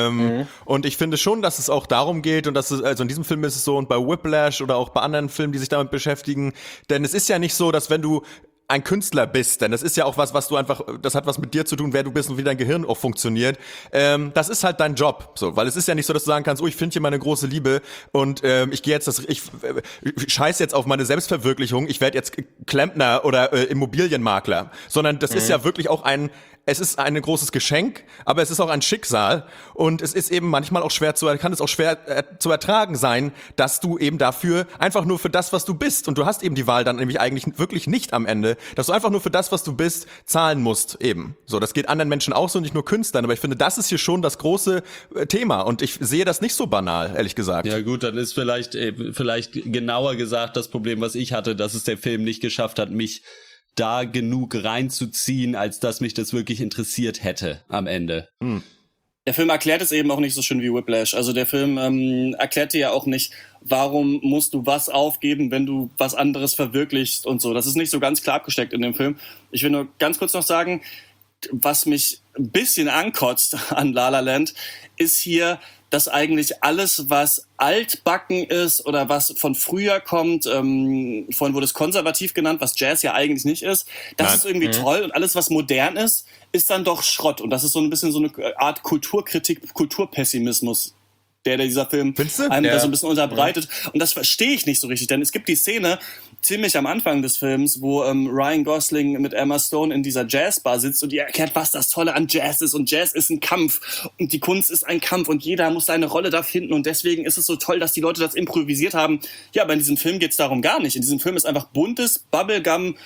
Speaker 3: Und ich finde schon, dass es auch darum geht, und also in diesem Film ist es so, und bei Whiplash oder auch bei anderen Filmen, die sich damit beschäftigen, denn es ist ja nicht so, dass wenn du ein Künstler bist, denn das ist ja auch was du einfach, das hat was mit dir zu tun, wer du bist und wie dein Gehirn auch funktioniert. Das ist halt dein Job, so, weil es ist ja nicht so, dass du sagen kannst, ich finde hier meine große Liebe und ich gehe jetzt ich scheiß jetzt auf meine Selbstverwirklichung, ich werde jetzt Klempner oder Immobilienmakler, sondern das ist ja wirklich auch es ist ein großes Geschenk, aber es ist auch ein Schicksal, und es ist eben manchmal auch kann es auch schwer zu ertragen sein, dass du eben dafür einfach nur für das, was du bist, und du hast eben die Wahl dann nämlich eigentlich wirklich nicht am Ende, dass du einfach nur für das, was du bist, zahlen musst eben. So, das geht anderen Menschen auch so, nicht nur Künstlern, aber ich finde, das ist hier schon das große Thema, und ich sehe das nicht so banal, ehrlich gesagt.
Speaker 2: Ja gut, dann ist vielleicht genauer gesagt das Problem, was ich hatte, dass es der Film nicht geschafft hat, mich da genug reinzuziehen, als dass mich das wirklich interessiert hätte am Ende.
Speaker 4: Der Film erklärt es eben auch nicht so schön wie Whiplash. Also der Film erklärt dir ja auch nicht, warum musst du was aufgeben, wenn du was anderes verwirklichst und so. Das ist nicht so ganz klar abgesteckt in dem Film. Ich will nur ganz kurz noch sagen, was mich ein bisschen ankotzt an La La Land, ist hier, dass eigentlich alles, was altbacken ist oder was von früher kommt, vorhin wurde es konservativ genannt, was Jazz ja eigentlich nicht ist, das ist irgendwie toll, und alles, was modern ist dann doch Schrott. Und das ist so ein bisschen so eine Art Kulturkritik, Kulturpessimismus der dieser Film einem da so ein bisschen unterbreitet. Und das verstehe ich nicht so richtig, denn es gibt die Szene ziemlich am Anfang des Films, wo Ryan Gosling mit Emma Stone in dieser Jazzbar sitzt und ihr erklärt, was das Tolle an Jazz ist. Und Jazz ist ein Kampf und die Kunst ist ein Kampf und jeder muss seine Rolle da finden. Und deswegen ist es so toll, dass die Leute das improvisiert haben. Ja, aber in diesem Film geht es darum gar nicht. In diesem Film ist einfach buntes Bubblegum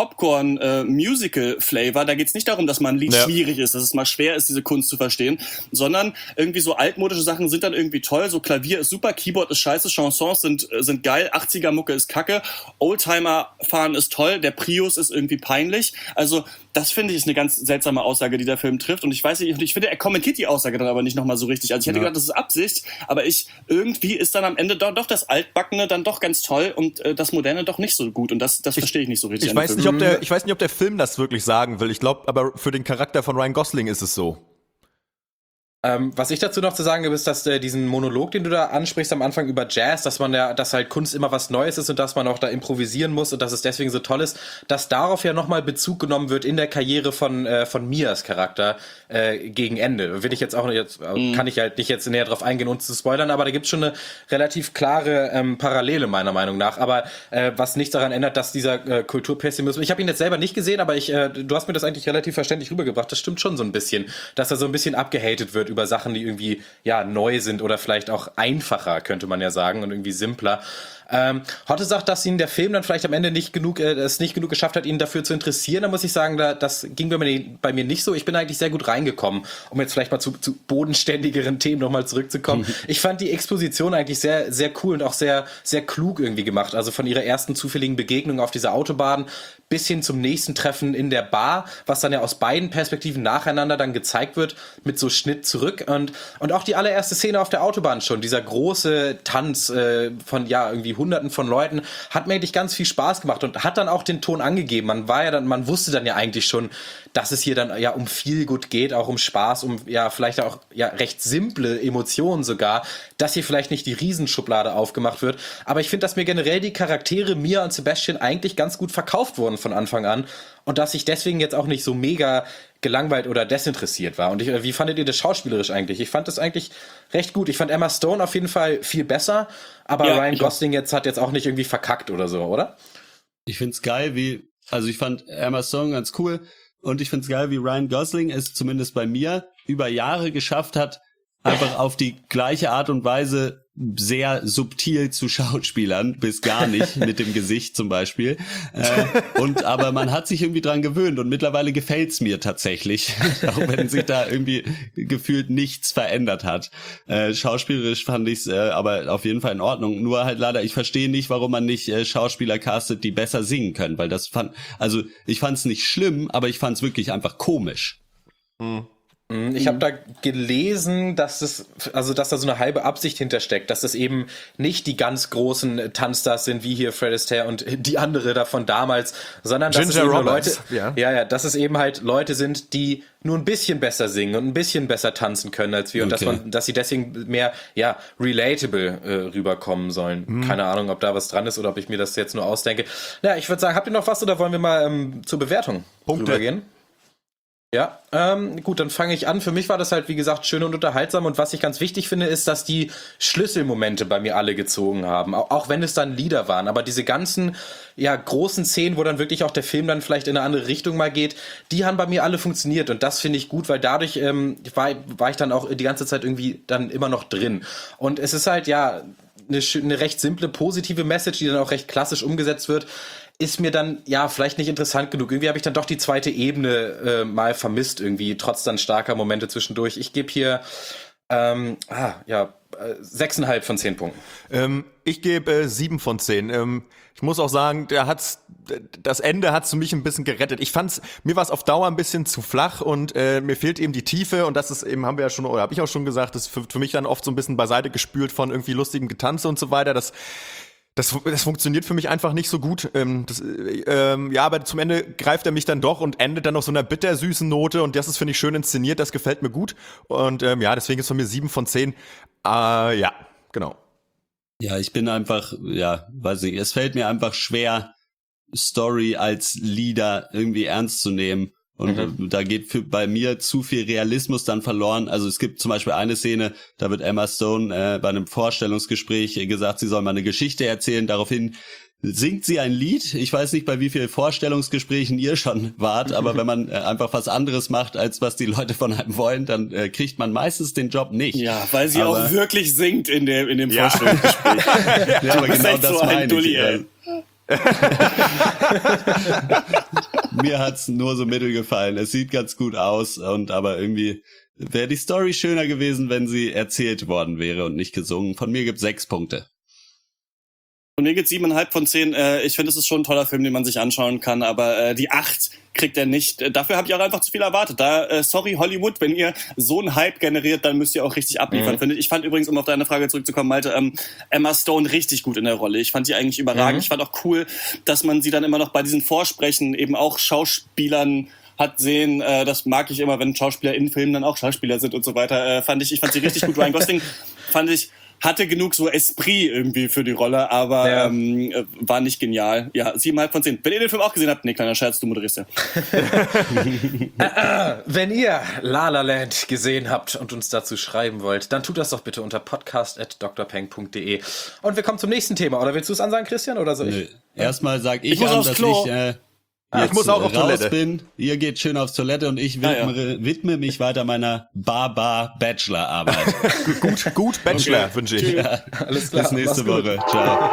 Speaker 4: Popcorn-Musical-Flavor. Da geht es nicht darum, dass man ein Lied schwierig ist, dass es mal schwer ist, diese Kunst zu verstehen, sondern irgendwie so altmodische Sachen sind dann irgendwie toll. So Klavier ist super, Keyboard ist scheiße, Chansons sind geil, 80er-Mucke ist kacke, Oldtimer-Fahren ist toll, der Prius ist irgendwie peinlich. Also das finde ich ist eine ganz seltsame Aussage, die der Film trifft. Und ich weiß nicht, ich finde, er kommentiert die Aussage dann aber nicht nochmal so richtig. Also ich hätte gedacht, das ist Absicht, aber irgendwie ist dann am Ende doch das Altbackene dann doch ganz toll und das Moderne doch nicht so gut. Und das verstehe ich nicht so richtig.
Speaker 3: Ich weiß nicht, ob der Film das wirklich sagen will. Ich glaube, aber für den Charakter von Ryan Gosling ist es so.
Speaker 1: Was ich dazu noch zu sagen habe, ist, dass diesen Monolog, den du da ansprichst am Anfang über Jazz, dass halt Kunst immer was Neues ist und dass man auch da improvisieren muss und dass es deswegen so toll ist, dass darauf ja nochmal Bezug genommen wird in der Karriere von Mias Charakter gegen Ende. Will ich jetzt auch kann ich halt nicht jetzt näher drauf eingehen, uns zu spoilern, aber da gibt's schon eine relativ klare Parallele meiner Meinung nach. Aber was nichts daran ändert, dass dieser Kulturpessimismus, ich habe ihn jetzt selber nicht gesehen, aber du hast mir das eigentlich relativ verständlich rübergebracht, das stimmt schon so ein bisschen, dass er so ein bisschen abgehatet wird über Sachen, die irgendwie neu sind oder vielleicht auch einfacher, könnte man ja sagen, und irgendwie simpler. Hotte sagt, dass ihn der Film dann vielleicht am Ende nicht genug geschafft hat, ihn dafür zu interessieren. Da muss ich sagen, das ging bei mir nicht so. Ich bin eigentlich sehr gut reingekommen, um jetzt vielleicht mal zu bodenständigeren Themen nochmal zurückzukommen. Ich fand die Exposition eigentlich sehr, sehr cool und auch sehr, sehr klug irgendwie gemacht. Also von ihrer ersten zufälligen Begegnung auf dieser Autobahn bis hin zum nächsten Treffen in der Bar, was dann ja aus beiden Perspektiven nacheinander dann gezeigt wird, mit so Schnitt zurück. Und auch die allererste Szene auf der Autobahn schon, dieser große Tanz von irgendwie Hunderten von Leuten, hat mir eigentlich ganz viel Spaß gemacht und hat dann auch den Ton angegeben. Man wusste dann ja eigentlich schon, dass es hier dann um viel gut geht, auch um Spaß, um vielleicht auch recht simple Emotionen sogar, dass hier vielleicht nicht die Riesenschublade aufgemacht wird. Aber ich finde, dass mir generell die Charaktere Mia und Sebastian eigentlich ganz gut verkauft wurden von Anfang an und dass ich deswegen jetzt auch nicht so mega gelangweilt oder desinteressiert war. Und wie fandet ihr das schauspielerisch eigentlich? Ich fand das eigentlich recht gut. Ich fand Emma Stone auf jeden Fall viel besser, aber Ryan Gosling hat jetzt auch nicht irgendwie verkackt oder so, oder?
Speaker 2: Ich find's geil, ich fand Emma Stone ganz cool und ich find's geil, wie Ryan Gosling es zumindest bei mir über Jahre geschafft hat, einfach auf die gleiche Art und Weise sehr subtil zu Schauspielern, bis gar nicht, mit dem Gesicht zum Beispiel. Aber man hat sich irgendwie dran gewöhnt und mittlerweile gefällt's mir tatsächlich, auch wenn sich da irgendwie gefühlt nichts verändert hat. Schauspielerisch fand ich's aber auf jeden Fall in Ordnung. Nur halt leider, ich verstehe nicht, warum man nicht Schauspieler castet, die besser singen können, weil ich fand's nicht schlimm, aber ich fand's wirklich einfach komisch.
Speaker 1: Ich habe da gelesen, dass da so eine halbe Absicht hintersteckt, dass es eben nicht die ganz großen Tanzstars sind, wie hier Fred Astaire und die andere davon damals, sondern dass es eben Leute, dass es eben halt Leute sind, die nur ein bisschen besser singen und ein bisschen besser tanzen können als wir und dass sie deswegen mehr relatable rüberkommen sollen. Keine Ahnung, ob da was dran ist oder ob ich mir das jetzt nur ausdenke. Ja, ich würde sagen, habt ihr noch was oder wollen wir mal zur Bewertung rübergehen? Ja, gut, dann fange ich an. Für mich war das halt, wie gesagt, schön und unterhaltsam. Und was ich ganz wichtig finde, ist, dass die Schlüsselmomente bei mir alle gezogen haben. Auch wenn es dann Lieder waren. Aber diese ganzen, großen Szenen, wo dann wirklich auch der Film dann vielleicht in eine andere Richtung mal geht, die haben bei mir alle funktioniert. Und das finde ich gut, weil dadurch war ich dann auch die ganze Zeit irgendwie dann immer noch drin. Und es ist halt, eine recht simple, positive Message, die dann auch recht klassisch umgesetzt wird, ist mir dann, vielleicht nicht interessant genug. Irgendwie habe ich dann doch die zweite Ebene mal vermisst irgendwie, trotz dann starker Momente zwischendurch. Ich gebe hier 6,5 von 10 Punkten.
Speaker 3: Ich gebe 7 von 10. Ich muss auch sagen, das Ende hat's für mich ein bisschen gerettet. Mir war es auf Dauer ein bisschen zu flach und mir fehlt eben die Tiefe und das ist eben, habe ich auch schon gesagt, das ist für mich dann oft so ein bisschen beiseite gespült von irgendwie lustigem Getanze und so weiter. Das funktioniert für mich einfach nicht so gut. Aber zum Ende greift er mich dann doch und endet dann auf so einer bittersüßen Note und das ist, finde ich, schön inszeniert, das gefällt mir gut. Und deswegen ist von mir 7 von 10. Genau.
Speaker 2: Ja, ich bin einfach, weiß nicht, es fällt mir einfach schwer, Story als Lieder irgendwie ernst zu nehmen. Und da geht bei mir zu viel Realismus dann verloren. Also es gibt zum Beispiel eine Szene, da wird Emma Stone bei einem Vorstellungsgespräch gesagt, sie soll mal eine Geschichte erzählen. Daraufhin singt sie ein Lied. Ich weiß nicht, bei wie vielen Vorstellungsgesprächen ihr schon wart, aber wenn man einfach was anderes macht, als was die Leute von einem wollen, dann kriegt man meistens den Job nicht.
Speaker 4: Ja, weil sie auch wirklich singt in dem Vorstellungsgespräch.
Speaker 2: Ja, aber genau das
Speaker 4: so
Speaker 2: meine
Speaker 4: Dulli,
Speaker 2: ich. Mir hat's nur so mittel gefallen. Es sieht ganz gut aus, aber irgendwie wäre die Story schöner gewesen, wenn sie erzählt worden wäre und nicht gesungen. Von mir gibt's 6 Punkte.
Speaker 4: Von mir gibt's 7,5 von 10. Ich finde, es ist schon ein toller Film, den man sich anschauen kann, aber die 8 kriegt er nicht. Dafür habe ich auch einfach zu viel erwartet. Sorry Hollywood, wenn ihr so einen Hype generiert, dann müsst ihr auch richtig abliefern, finde ich. Ich fand übrigens, um auf deine Frage zurückzukommen, Malte, Emma Stone richtig gut in der Rolle. Ich fand die eigentlich überragend. Ich fand auch cool, dass man sie dann immer noch bei diesen Vorsprechen eben auch Schauspielern hat sehen. Das mag ich immer, wenn Schauspieler in Filmen dann auch Schauspieler sind und so weiter. Ich fand sie richtig gut. Ryan Gosling hatte genug so Esprit irgendwie für die Rolle, aber war nicht genial. Ja, 7,5 von 10. Wenn ihr den Film auch gesehen habt, nee, kleiner Scherz, du moderierst ja.
Speaker 1: Wenn ihr La La Land gesehen habt und uns dazu schreiben wollt, dann tut das doch bitte unter podcast@drpeng.de. Und wir kommen zum nächsten Thema. Oder willst du es ansagen, Christian, oder soll ich?
Speaker 2: Erstmal sag ich
Speaker 4: muss
Speaker 2: an,
Speaker 4: aufs
Speaker 2: dass
Speaker 4: Klo.
Speaker 2: ich
Speaker 3: muss auch auf Toilette.
Speaker 2: bin. Ihr geht schön aufs Toilette und ich widme mich weiter meiner Bachelorarbeit.
Speaker 3: gut Bachelor wünsche ich.
Speaker 2: Ja,
Speaker 1: Alles klar.
Speaker 2: bis nächste
Speaker 1: Mach's gut.
Speaker 2: Woche. Ciao.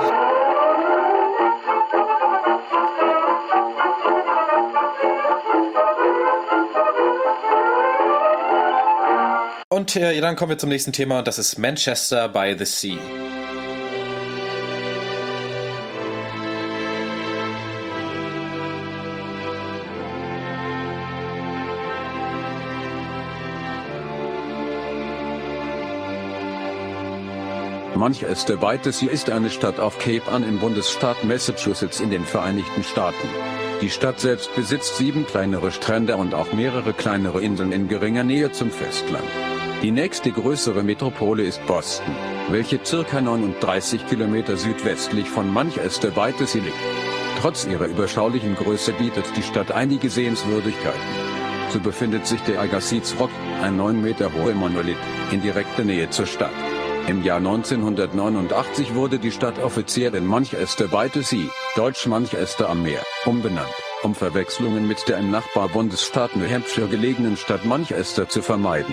Speaker 1: Und dann kommen wir zum nächsten Thema und das ist Manchester by the Sea.
Speaker 7: Manchester by the Sea ist eine Stadt auf Cape Ann im Bundesstaat Massachusetts in den Vereinigten Staaten. Die Stadt selbst besitzt 7 kleinere Strände und auch mehrere kleinere Inseln in geringer Nähe zum Festland. Die nächste größere Metropole ist Boston, welche ca. 39 Kilometer südwestlich von Manchester by the Sea liegt. Trotz ihrer überschaulichen Größe bietet die Stadt einige Sehenswürdigkeiten. So befindet sich der Agassiz Rock, ein 9 Meter hoher Monolith, in direkter Nähe zur Stadt. Im Jahr 1989 wurde die Stadt offiziell in Manchester by the Sea, deutsch Manchester am Meer, umbenannt, um Verwechslungen mit der im Nachbarbundesstaat New Hampshire gelegenen Stadt Manchester zu vermeiden.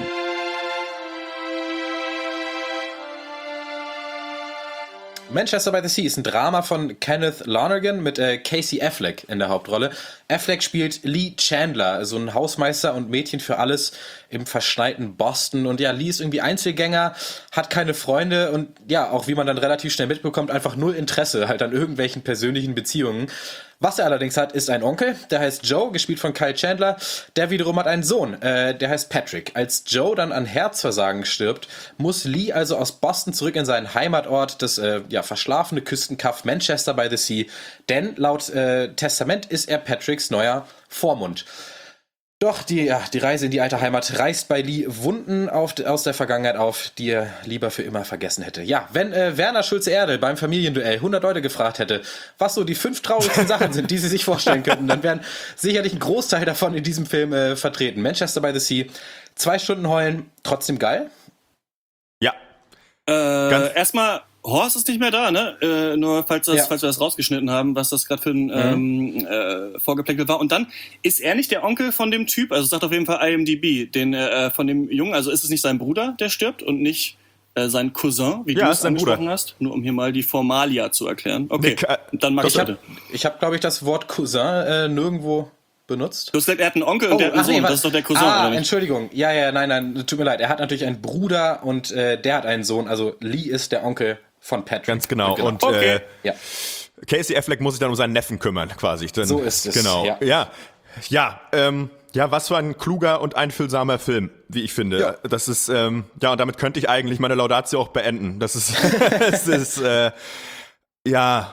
Speaker 1: Manchester by the Sea ist ein Drama von Kenneth Lonergan mit Casey Affleck in der Hauptrolle. Affleck spielt Lee Chandler, so ein Hausmeister und Mädchen für alles im verschneiten Boston. Und ja, Lee ist irgendwie Einzelgänger, hat keine Freunde und ja, auch wie man dann relativ schnell mitbekommt, einfach null Interesse halt an irgendwelchen persönlichen Beziehungen. Was er allerdings hat, ist ein Onkel, der heißt Joe, gespielt von Kyle Chandler. Der wiederum hat einen Sohn, der heißt Patrick. Als Joe dann an Herzversagen stirbt, muss Lee also aus Boston zurück in seinen Heimatort, das verschlafene Küstenkaff Manchester by the Sea. Denn laut Testament ist er Patricks neuer Vormund. Doch die Reise in die alte Heimat reißt bei Lee Wunden aus der Vergangenheit auf, die er lieber für immer vergessen hätte. Ja, wenn Werner Schulze-Erdel beim Familienduell 100 Leute gefragt hätte, was so die 5 traurigsten Sachen sind, die sie sich vorstellen könnten, dann wären sicherlich ein Großteil davon in diesem Film vertreten. Manchester by the Sea, 2 Stunden heulen, trotzdem geil?
Speaker 3: Ja.
Speaker 4: Erstmal, Horst ist nicht mehr da, ne? Nur falls wir das rausgeschnitten haben, was das gerade für ein Vorgeplänkel war. Und dann, ist er nicht der Onkel von dem Typ, also sagt auf jeden Fall IMDb, von dem Jungen, also ist es nicht sein Bruder, der stirbt und nicht sein Cousin, wie du es angesprochen hast? Nur um hier mal die Formalia zu erklären. Okay, dann mag ich bitte.
Speaker 1: Ich habe, glaube ich, das Wort Cousin nirgendwo benutzt.
Speaker 4: Du hast gesagt, er hat einen Onkel und der hat einen Sohn, das ist doch der Cousin, oder nicht?
Speaker 1: Entschuldigung. Ja, nein, tut mir leid. Er hat natürlich einen Bruder und der hat einen Sohn, also Lee ist der Onkel von Patrick.
Speaker 3: Ganz genau. Und Casey Affleck muss sich dann um seinen Neffen kümmern, quasi. Dann,
Speaker 1: so ist es.
Speaker 3: Genau. Ja, was für ein kluger und einfühlsamer Film, wie ich finde. Ja. Das ist, und damit könnte ich eigentlich meine Laudatio auch beenden. Das ist,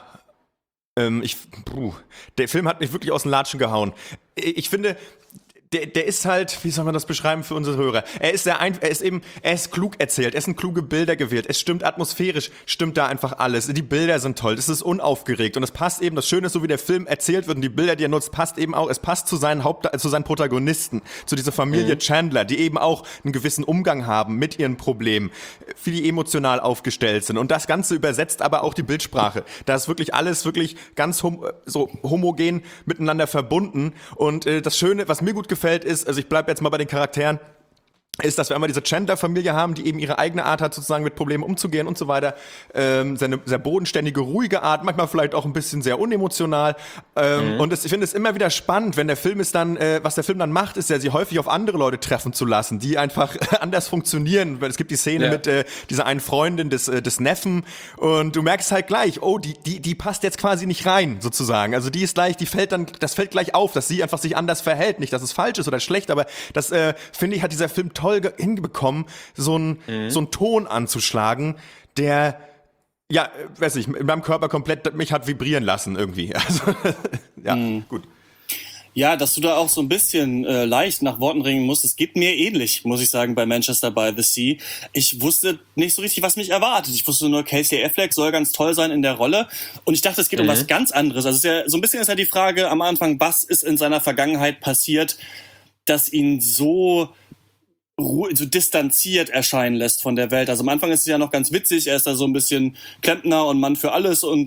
Speaker 3: der Film hat mich wirklich aus den Latschen gehauen. Ich finde, der ist halt, wie soll man das beschreiben für unsere Hörer? Er ist klug erzählt, es sind kluge Bilder gewählt, es stimmt atmosphärisch, stimmt da einfach alles. Die Bilder sind toll, es ist unaufgeregt und es passt eben, das Schöne ist, so wie der Film erzählt wird und die Bilder, die er nutzt, passt eben auch, es passt zu seinen Protagonisten, zu dieser Familie Chandler, die eben auch einen gewissen Umgang haben mit ihren Problemen, wie die emotional aufgestellt sind und das Ganze übersetzt aber auch die Bildsprache. Da ist wirklich alles wirklich ganz so homogen miteinander verbunden und das Schöne, was mir gut gefällt, ist, also ich bleibe jetzt mal bei den Charakteren, ist, dass wir einmal diese Chandler-Familie haben, die eben ihre eigene Art hat, sozusagen mit Problemen umzugehen und so weiter. Seine sehr bodenständige, ruhige Art, manchmal vielleicht auch ein bisschen sehr unemotional. Und ich finde es immer wieder spannend, wenn der Film ist dann, was der Film dann macht, ist ja, sie häufig auf andere Leute treffen zu lassen, die einfach anders funktionieren. Es gibt die Szene mit dieser einen Freundin des Neffen und du merkst halt gleich, oh, die passt jetzt quasi nicht rein, sozusagen. Also das fällt gleich auf, dass sie einfach sich anders verhält. Nicht, dass es falsch ist oder schlecht, aber das, finde ich, hat dieser Film toll hinbekommen, so einen Ton anzuschlagen, der, ja, weiß ich, in meinem Körper komplett mich hat vibrieren lassen irgendwie. Also, ja, gut.
Speaker 4: Ja, dass du da auch so ein bisschen leicht nach Worten ringen musst, es geht mir ähnlich, muss ich sagen, bei Manchester by the Sea. Ich wusste nicht so richtig, was mich erwartet. Ich wusste nur, Casey Affleck soll ganz toll sein in der Rolle. Und ich dachte, es geht um was ganz anderes. Also so ein bisschen ist ja die Frage am Anfang, was ist in seiner Vergangenheit passiert, dass ihn so distanziert erscheinen lässt von der Welt. Also am Anfang ist es ja noch ganz witzig, er ist da so ein bisschen Klempner und Mann für alles und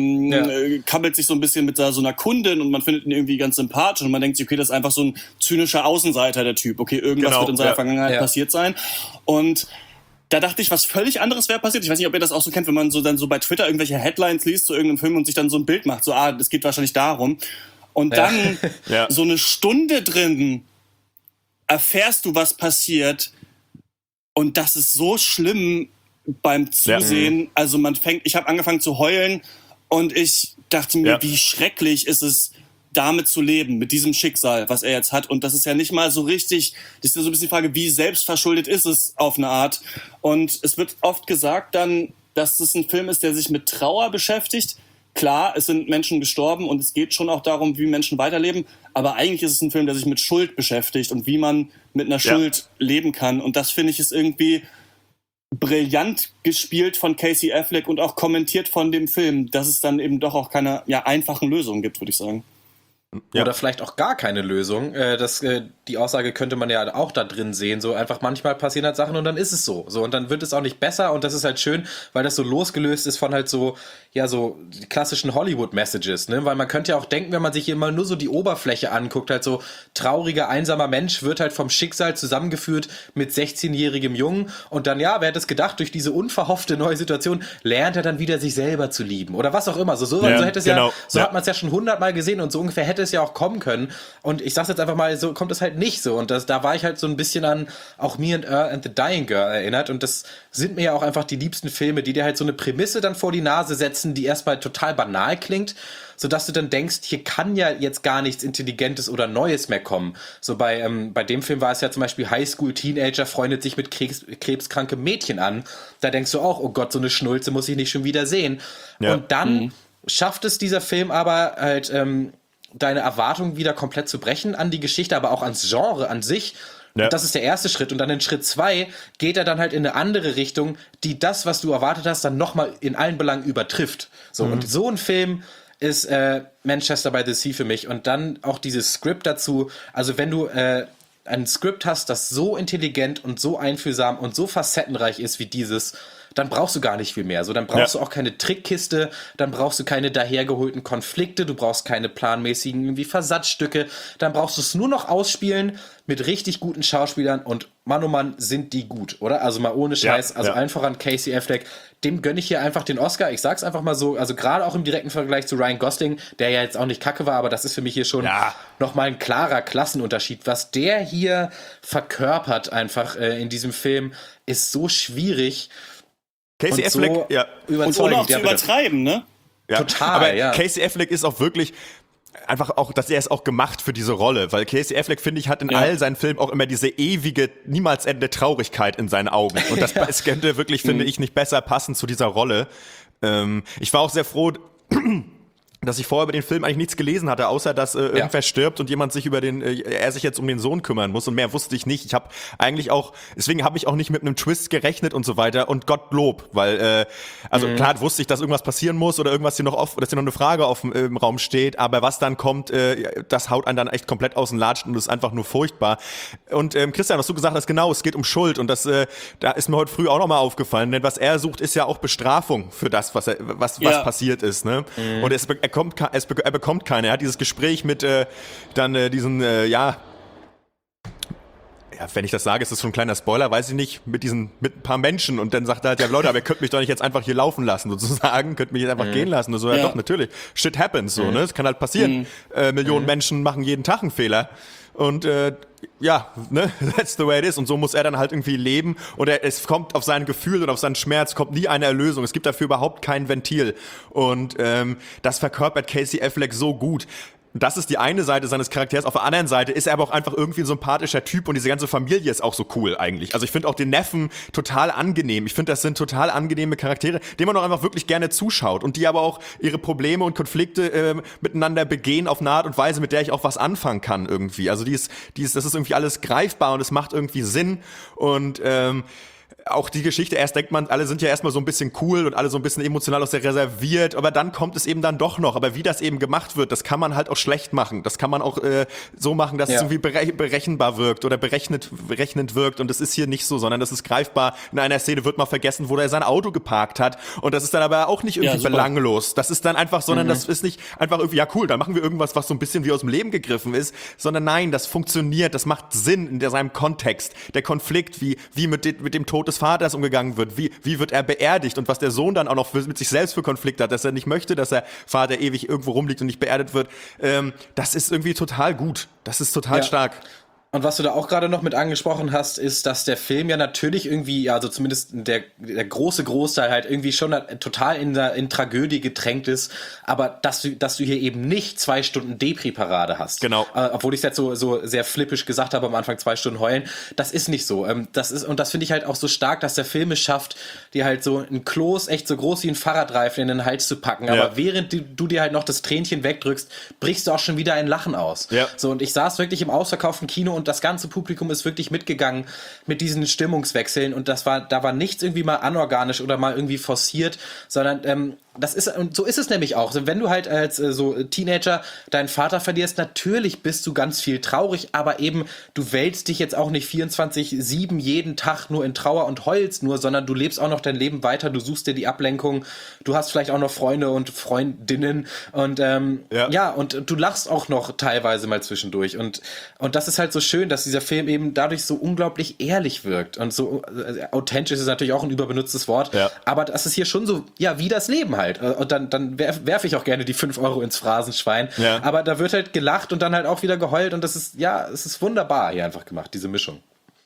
Speaker 4: kabbelt sich so ein bisschen mit so einer Kundin und man findet ihn irgendwie ganz sympathisch und man denkt sich, okay, das ist einfach so ein zynischer Außenseiter, der Typ. Okay, irgendwas wird in seiner Vergangenheit passiert sein. Und da dachte ich, was völlig anderes wäre passiert. Ich weiß nicht, ob ihr das auch so kennt, wenn man so dann so bei Twitter irgendwelche Headlines liest zu irgendeinem Film und sich dann so ein Bild macht, so, das geht wahrscheinlich darum. Und dann so eine Stunde drin erfährst du, was passiert und das ist so schlimm beim Zusehen. Also ich habe angefangen zu heulen und ich dachte mir, wie schrecklich ist es, damit zu leben, mit diesem Schicksal, was er jetzt hat. Und das ist ja nicht mal so richtig, das ist ja so ein bisschen die Frage, wie selbstverschuldet ist es auf eine Art. Und es wird oft gesagt dann, dass es ein Film ist, der sich mit Trauer beschäftigt. Klar, es sind Menschen gestorben und es geht schon auch darum, wie Menschen weiterleben, aber eigentlich ist es ein Film, der sich mit Schuld beschäftigt und wie man mit einer Schuld leben kann. Und das finde ich ist irgendwie brillant gespielt von Casey Affleck und auch kommentiert von dem Film, dass es dann eben doch auch keine einfachen Lösungen gibt, würde ich sagen.
Speaker 1: Oder vielleicht auch gar keine Lösung. Die Aussage könnte man ja auch da drin sehen. So einfach manchmal passieren halt Sachen und dann ist es so. Und dann wird es auch nicht besser und das ist halt schön, weil das so losgelöst ist von halt so die klassischen Hollywood-Messages, ne? Weil man könnte ja auch denken, wenn man sich hier mal nur so die Oberfläche anguckt, halt so trauriger, einsamer Mensch wird halt vom Schicksal zusammengeführt mit 16-jährigem Jungen und dann, wer hätte es gedacht, durch diese unverhoffte neue Situation lernt er dann wieder sich selber zu lieben oder was auch immer. So hätte es hat man es ja schon 100-mal gesehen und so ungefähr hätte es ja auch kommen können und ich sag's jetzt einfach mal, so kommt es halt nicht so und da war ich halt so ein bisschen an auch Me and Her and the Dying Girl erinnert und das sind mir ja auch einfach die liebsten Filme, die dir halt so eine Prämisse dann vor die Nase setzen, die erstmal total banal klingt, sodass du dann denkst, hier kann ja jetzt gar nichts Intelligentes oder Neues mehr kommen. So bei dem Film war es ja zum Beispiel Highschool-Teenager freundet sich mit krebskrankem Mädchen an. Da denkst du auch, oh Gott, so eine Schnulze muss ich nicht schon wieder sehen. Ja. Und dann schafft es dieser Film aber halt deine Erwartungen wieder komplett zu brechen an die Geschichte, aber auch ans Genre an sich. Ja. Und das ist der erste Schritt. Und dann in Schritt 2 geht er dann halt in eine andere Richtung, die das, was du erwartet hast, dann nochmal in allen Belangen übertrifft. So, und so ein Film ist Manchester by the Sea für mich. Und dann auch dieses Skript dazu. Also wenn du ein Skript hast, das so intelligent und so einfühlsam und so facettenreich ist wie dieses, dann brauchst du gar nicht viel mehr. So, dann brauchst du auch keine Trickkiste, dann brauchst du keine dahergeholten Konflikte, du brauchst keine planmäßigen irgendwie Versatzstücke, dann brauchst du es nur noch ausspielen mit richtig guten Schauspielern und Mann, oh Mann, sind die gut, oder? Also mal ohne Scheiß, einfach an Casey Affleck, dem gönne ich hier einfach den Oscar, ich sag's einfach mal so, also gerade auch im direkten Vergleich zu Ryan Gosling, der ja jetzt auch nicht kacke war, aber das ist für mich hier schon nochmal ein klarer Klassenunterschied. Was der hier verkörpert einfach in diesem Film, ist so schwierig.
Speaker 3: Casey Affleck,
Speaker 4: und ohne auch zu übertreiben, ne?
Speaker 3: Ja.
Speaker 1: Total,
Speaker 3: aber Casey Affleck ist auch wirklich einfach auch, dass er ist auch gemacht für diese Rolle, weil Casey Affleck, finde ich, hat in all seinen Filmen auch immer diese ewige, niemals endende Traurigkeit in seinen Augen. Und das es könnte wirklich, finde ich, nicht besser passen zu dieser Rolle. Ich war auch sehr froh, dass ich vorher über den Film eigentlich nichts gelesen hatte, außer dass irgendwer stirbt und jemand sich er sich jetzt um den Sohn kümmern muss, und mehr wusste ich nicht. Deswegen habe ich auch nicht mit einem Twist gerechnet und so weiter, und Gottlob, weil klar wusste ich, dass irgendwas passieren muss oder irgendwas dass hier noch eine Frage im Raum steht, aber was dann kommt, das haut einen dann echt komplett aus den Latschen und ist einfach nur furchtbar. Und Christian, was du gesagt hast, genau, es geht um Schuld, und das da ist mir heute früh auch nochmal aufgefallen, denn was er sucht, ist ja auch Bestrafung für das, was passiert ist, ne? Und er bekommt keine. Er hat dieses Gespräch mit wenn ich das sage, ist das schon ein kleiner Spoiler, weiß ich nicht, mit ein paar Menschen, und dann sagt er halt, ja Leute, aber ihr könnt mich doch nicht jetzt einfach hier laufen lassen, sozusagen, könnt mich jetzt einfach gehen lassen, und so, ja doch, natürlich, shit happens, so, ne, das kann halt passieren, Millionen Menschen machen jeden Tag einen Fehler, und that's the way it is, und so muss er dann halt irgendwie leben, und es kommt auf sein Gefühl und auf seinen Schmerz kommt nie eine Erlösung, es gibt dafür überhaupt kein Ventil, und das verkörpert Casey Affleck so gut. Das ist die eine Seite seines Charakters. Auf der anderen Seite ist er aber auch einfach irgendwie ein sympathischer Typ, und diese ganze Familie ist auch so cool eigentlich. Also ich finde auch den Neffen total angenehm. Ich finde, das sind total angenehme Charaktere, denen man auch einfach wirklich gerne zuschaut und die aber auch ihre Probleme und Konflikte miteinander begehen auf eine Art und Weise, mit der ich auch was anfangen kann irgendwie. Also das ist irgendwie alles greifbar und es macht irgendwie Sinn, und auch die Geschichte, erst denkt man, alle sind ja erstmal so ein bisschen cool und alle so ein bisschen emotional aus der reserviert, aber dann kommt es eben dann doch noch. Aber wie das eben gemacht wird, das kann man halt auch schlecht machen. Das kann man auch so machen, dass es irgendwie berechenbar wirkt oder berechnend wirkt, und das ist hier nicht so, sondern das ist greifbar. In einer Szene wird mal vergessen, wo er sein Auto geparkt hat, und das ist dann aber auch nicht irgendwie belanglos. Das ist dann einfach, sondern das ist nicht einfach irgendwie, ja cool, dann machen wir irgendwas, was so ein bisschen wie aus dem Leben gegriffen ist, sondern nein, das funktioniert, das macht Sinn in seinem Kontext. Der Konflikt, wie mit dem Tod des Vaters umgegangen wird, wie wird er beerdigt, und was der Sohn dann auch noch mit sich selbst für Konflikte hat, dass er nicht möchte, dass der Vater ewig irgendwo rumliegt und nicht beerdigt wird, das ist irgendwie total gut. Das ist total stark.
Speaker 1: Und was du da auch gerade noch mit angesprochen hast, ist, dass der Film ja natürlich irgendwie, also zumindest der große Großteil halt irgendwie schon total in Tragödie getränkt ist, aber dass du hier eben nicht 2 Stunden Depri-Parade hast.
Speaker 3: Genau.
Speaker 1: Obwohl ich es jetzt so sehr flippisch gesagt habe, am Anfang 2 Stunden heulen. Das ist nicht so. Und das finde ich halt auch so stark, dass der Film es schafft, dir halt so ein Kloß echt so groß wie ein Fahrradreifen in den Hals zu packen. Ja. Aber während du dir halt noch das Tränchen wegdrückst, brichst du auch schon wieder ein Lachen aus. Ja. So, und ich saß wirklich im ausverkauften Kino, und das ganze Publikum ist wirklich mitgegangen mit diesen Stimmungswechseln, und da war nichts irgendwie mal anorganisch oder mal irgendwie forciert, sondern so ist es nämlich auch. Wenn du halt als so Teenager deinen Vater verlierst, natürlich bist du ganz viel traurig, aber eben, du wälzt dich jetzt auch nicht 24/7 jeden Tag nur in Trauer und heulst nur, sondern du lebst auch noch dein Leben weiter, du suchst dir die Ablenkung, du hast vielleicht auch noch Freunde und Freundinnen, und und du lachst auch noch teilweise mal zwischendurch, und das ist halt so schön, dass dieser Film eben dadurch so unglaublich ehrlich wirkt, und so authentisch ist natürlich auch ein überbenutztes Wort, aber das ist hier schon so, wie das Leben halt. Und dann werfe ich auch gerne die 5 Euro ins Phrasenschwein. Ja. Aber da wird halt gelacht und dann halt auch wieder geheult, und das ist, es ist wunderbar hier einfach gemacht, diese Mischung.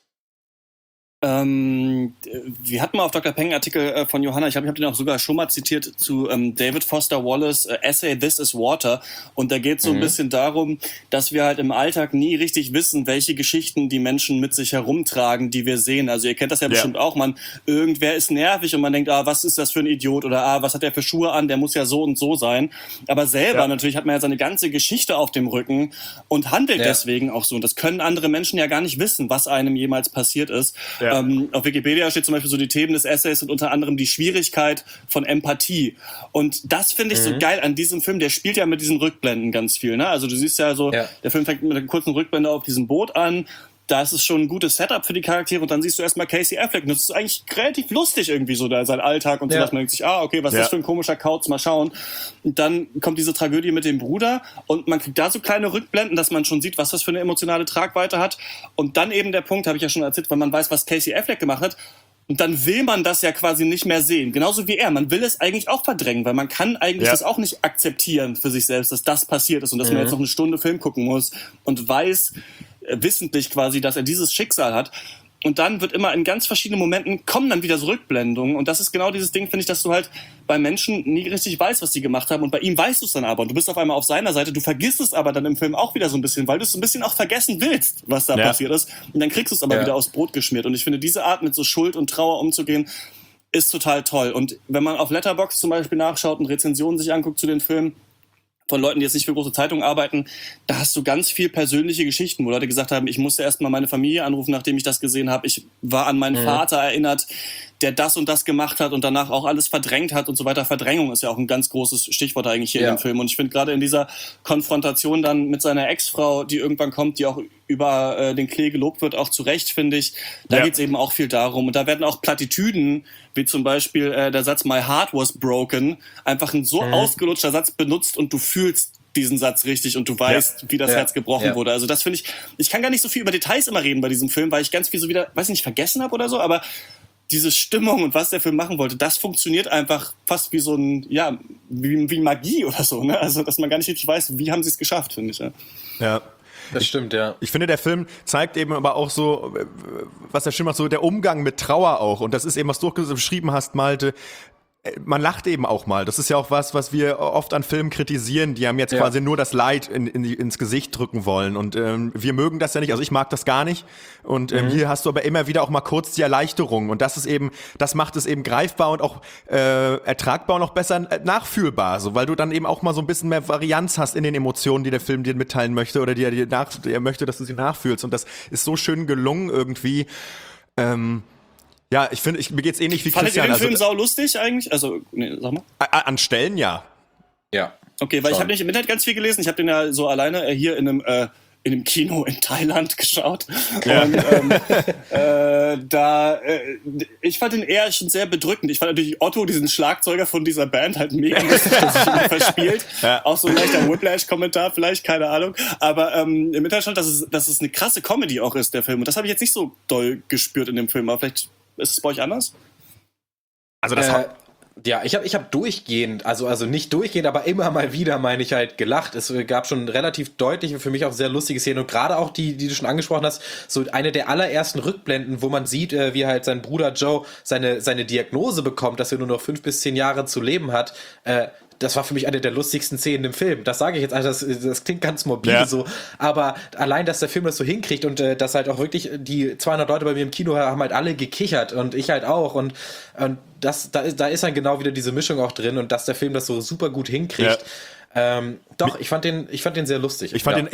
Speaker 4: Wir hatten mal auf Dr. Peng einen Artikel von Johanna, ich habe den auch sogar schon mal zitiert, zu David Foster Wallace Essay This is Water, und da geht es so ein bisschen darum, dass wir halt im Alltag nie richtig wissen, welche Geschichten die Menschen mit sich herumtragen, die wir sehen. Also ihr kennt das ja bestimmt auch, irgendwer ist nervig und man denkt, was ist das für ein Idiot, oder was hat der für Schuhe an, der muss ja so und so sein. Aber selber natürlich hat man ja seine ganze Geschichte auf dem Rücken und handelt deswegen auch so, und das können andere Menschen ja gar nicht wissen, was einem jemals passiert ist. Ja. Auf Wikipedia steht zum Beispiel so, die Themen des Essays sind unter anderem die Schwierigkeit von Empathie. Und das finde ich so geil an diesem Film. Der spielt ja mit diesen Rückblenden ganz viel. Ne? Also du siehst ja so, der Film fängt mit einer kurzen Rückblende auf diesem Boot an. Da ist es schon ein gutes Setup für die Charaktere, und dann siehst du erstmal Casey Affleck. Und das ist eigentlich relativ lustig irgendwie so, sein Alltag und so, dass man denkt sich, okay, was ist das für ein komischer Kauz, mal schauen. Und dann kommt diese Tragödie mit dem Bruder, und man kriegt da so kleine Rückblenden, dass man schon sieht, was das für eine emotionale Tragweite hat. Und dann eben der Punkt, habe ich ja schon erzählt, weil man weiß, was Casey Affleck gemacht hat. Und dann will man das ja quasi nicht mehr sehen. Genauso wie er. Man will es eigentlich auch verdrängen, weil man kann eigentlich das auch nicht akzeptieren für sich selbst, dass das passiert ist und dass man jetzt noch eine Stunde Film gucken muss und weiß, wissentlich quasi, dass er dieses Schicksal hat. Und dann wird immer in ganz verschiedenen Momenten kommen dann wieder so Rückblendungen. Und das ist genau dieses Ding, finde ich, dass du halt bei Menschen nie richtig weißt, was die gemacht haben. Und bei ihm weißt du es dann aber. Und du bist auf einmal auf seiner Seite. Du vergisst es aber dann im Film auch wieder so ein bisschen, weil du es so ein bisschen auch vergessen willst, was da passiert ist. Und dann kriegst du es aber wieder aufs Brot geschmiert. Und ich finde, diese Art, mit so Schuld und Trauer umzugehen, ist total toll. Und wenn man auf Letterboxd zum Beispiel nachschaut und Rezensionen sich anguckt zu den Filmen, von Leuten, die jetzt nicht für große Zeitungen arbeiten, da hast du ganz viel persönliche Geschichten, wo Leute gesagt haben, ich musste erst mal meine Familie anrufen, nachdem ich das gesehen habe. Ich war an meinen Vater erinnert, der das und das gemacht hat und danach auch alles verdrängt hat und so weiter. Verdrängung ist ja auch ein ganz großes Stichwort eigentlich hier in dem Film. Und ich finde gerade in dieser Konfrontation dann mit seiner Ex-Frau, die irgendwann kommt, die auch über den Klee gelobt wird, auch zu Recht, finde ich, da geht's eben auch viel darum. Und da werden auch Plattitüden, wie zum Beispiel der Satz "My heart was broken", einfach ein so ausgelutschter Satz benutzt und du fühlst diesen Satz richtig und du weißt, wie das Herz gebrochen wurde. Also das finde ich kann gar nicht so viel über Details immer reden bei diesem Film, weil ich ganz viel so wieder, weiß nicht, vergessen habe oder so, aber diese Stimmung und was der Film machen wollte, das funktioniert einfach fast wie so ein, wie Magie oder so, ne? Also, dass man gar nicht richtig weiß, wie haben sie es geschafft, finde ich.
Speaker 3: Ja.
Speaker 1: Das stimmt, ja.
Speaker 3: Ich finde, der Film zeigt eben aber auch so, was der Film macht, so der Umgang mit Trauer auch. Und das ist eben, was du beschrieben hast, Malte. Man lacht eben auch mal. Das ist ja auch was wir oft an Filmen kritisieren, die haben jetzt quasi nur das Leid ins Gesicht drücken wollen. Und wir mögen das ja nicht. Also ich mag das gar nicht. Und hier hast du aber immer wieder auch mal kurz die Erleichterung. Und das macht es eben greifbar und auch ertragbar und auch besser nachfühlbar. So, weil du dann eben auch mal so ein bisschen mehr Varianz hast in den Emotionen, die der Film dir mitteilen möchte oder er möchte, dass du sie nachfühlst. Und das ist so schön gelungen irgendwie. Ja, ich finde, mir geht's ähnlich wie Christian.
Speaker 4: Fandet ihr den Film sau lustig eigentlich? Also, nee, sag mal.
Speaker 3: An Stellen ja.
Speaker 1: Ja.
Speaker 4: Okay, weil ich habe nicht im Internet ganz viel gelesen. Ich habe den ja so alleine hier in einem Kino in Thailand geschaut. Ja. Und ich fand ihn eher schon sehr bedrückend. Ich fand natürlich Otto, diesen Schlagzeuger von dieser Band, halt mega lustig, dass sich ihn verspielt. Ja. Auch so ein leichter Whiplash-Kommentar vielleicht, keine Ahnung. Aber im Internet stand, dass es eine krasse Comedy auch ist, der Film. Und das habe ich jetzt nicht so doll gespürt in dem Film. Aber vielleicht ist es bei euch anders?
Speaker 3: Also das
Speaker 1: ja, ich hab durchgehend, also nicht durchgehend, aber immer mal wieder, meine ich, halt gelacht. Es gab schon relativ deutliche, für mich auch sehr lustige Szenen und gerade auch die du schon angesprochen hast, so eine der allerersten Rückblenden, wo man sieht, wie halt sein Bruder Joe seine Diagnose bekommt, dass er nur noch 5 bis 10 Jahre zu leben hat. Das war für mich eine der lustigsten Szenen im Film. Das sage ich jetzt, also das klingt ganz morbide so, aber allein, dass der Film das so hinkriegt und dass halt auch wirklich die 200 Leute bei mir im Kino haben halt alle gekichert und ich halt auch und da ist dann genau wieder diese Mischung auch drin und dass der Film das so super gut hinkriegt. Doch, ich fand den sehr lustig.
Speaker 3: Ich fand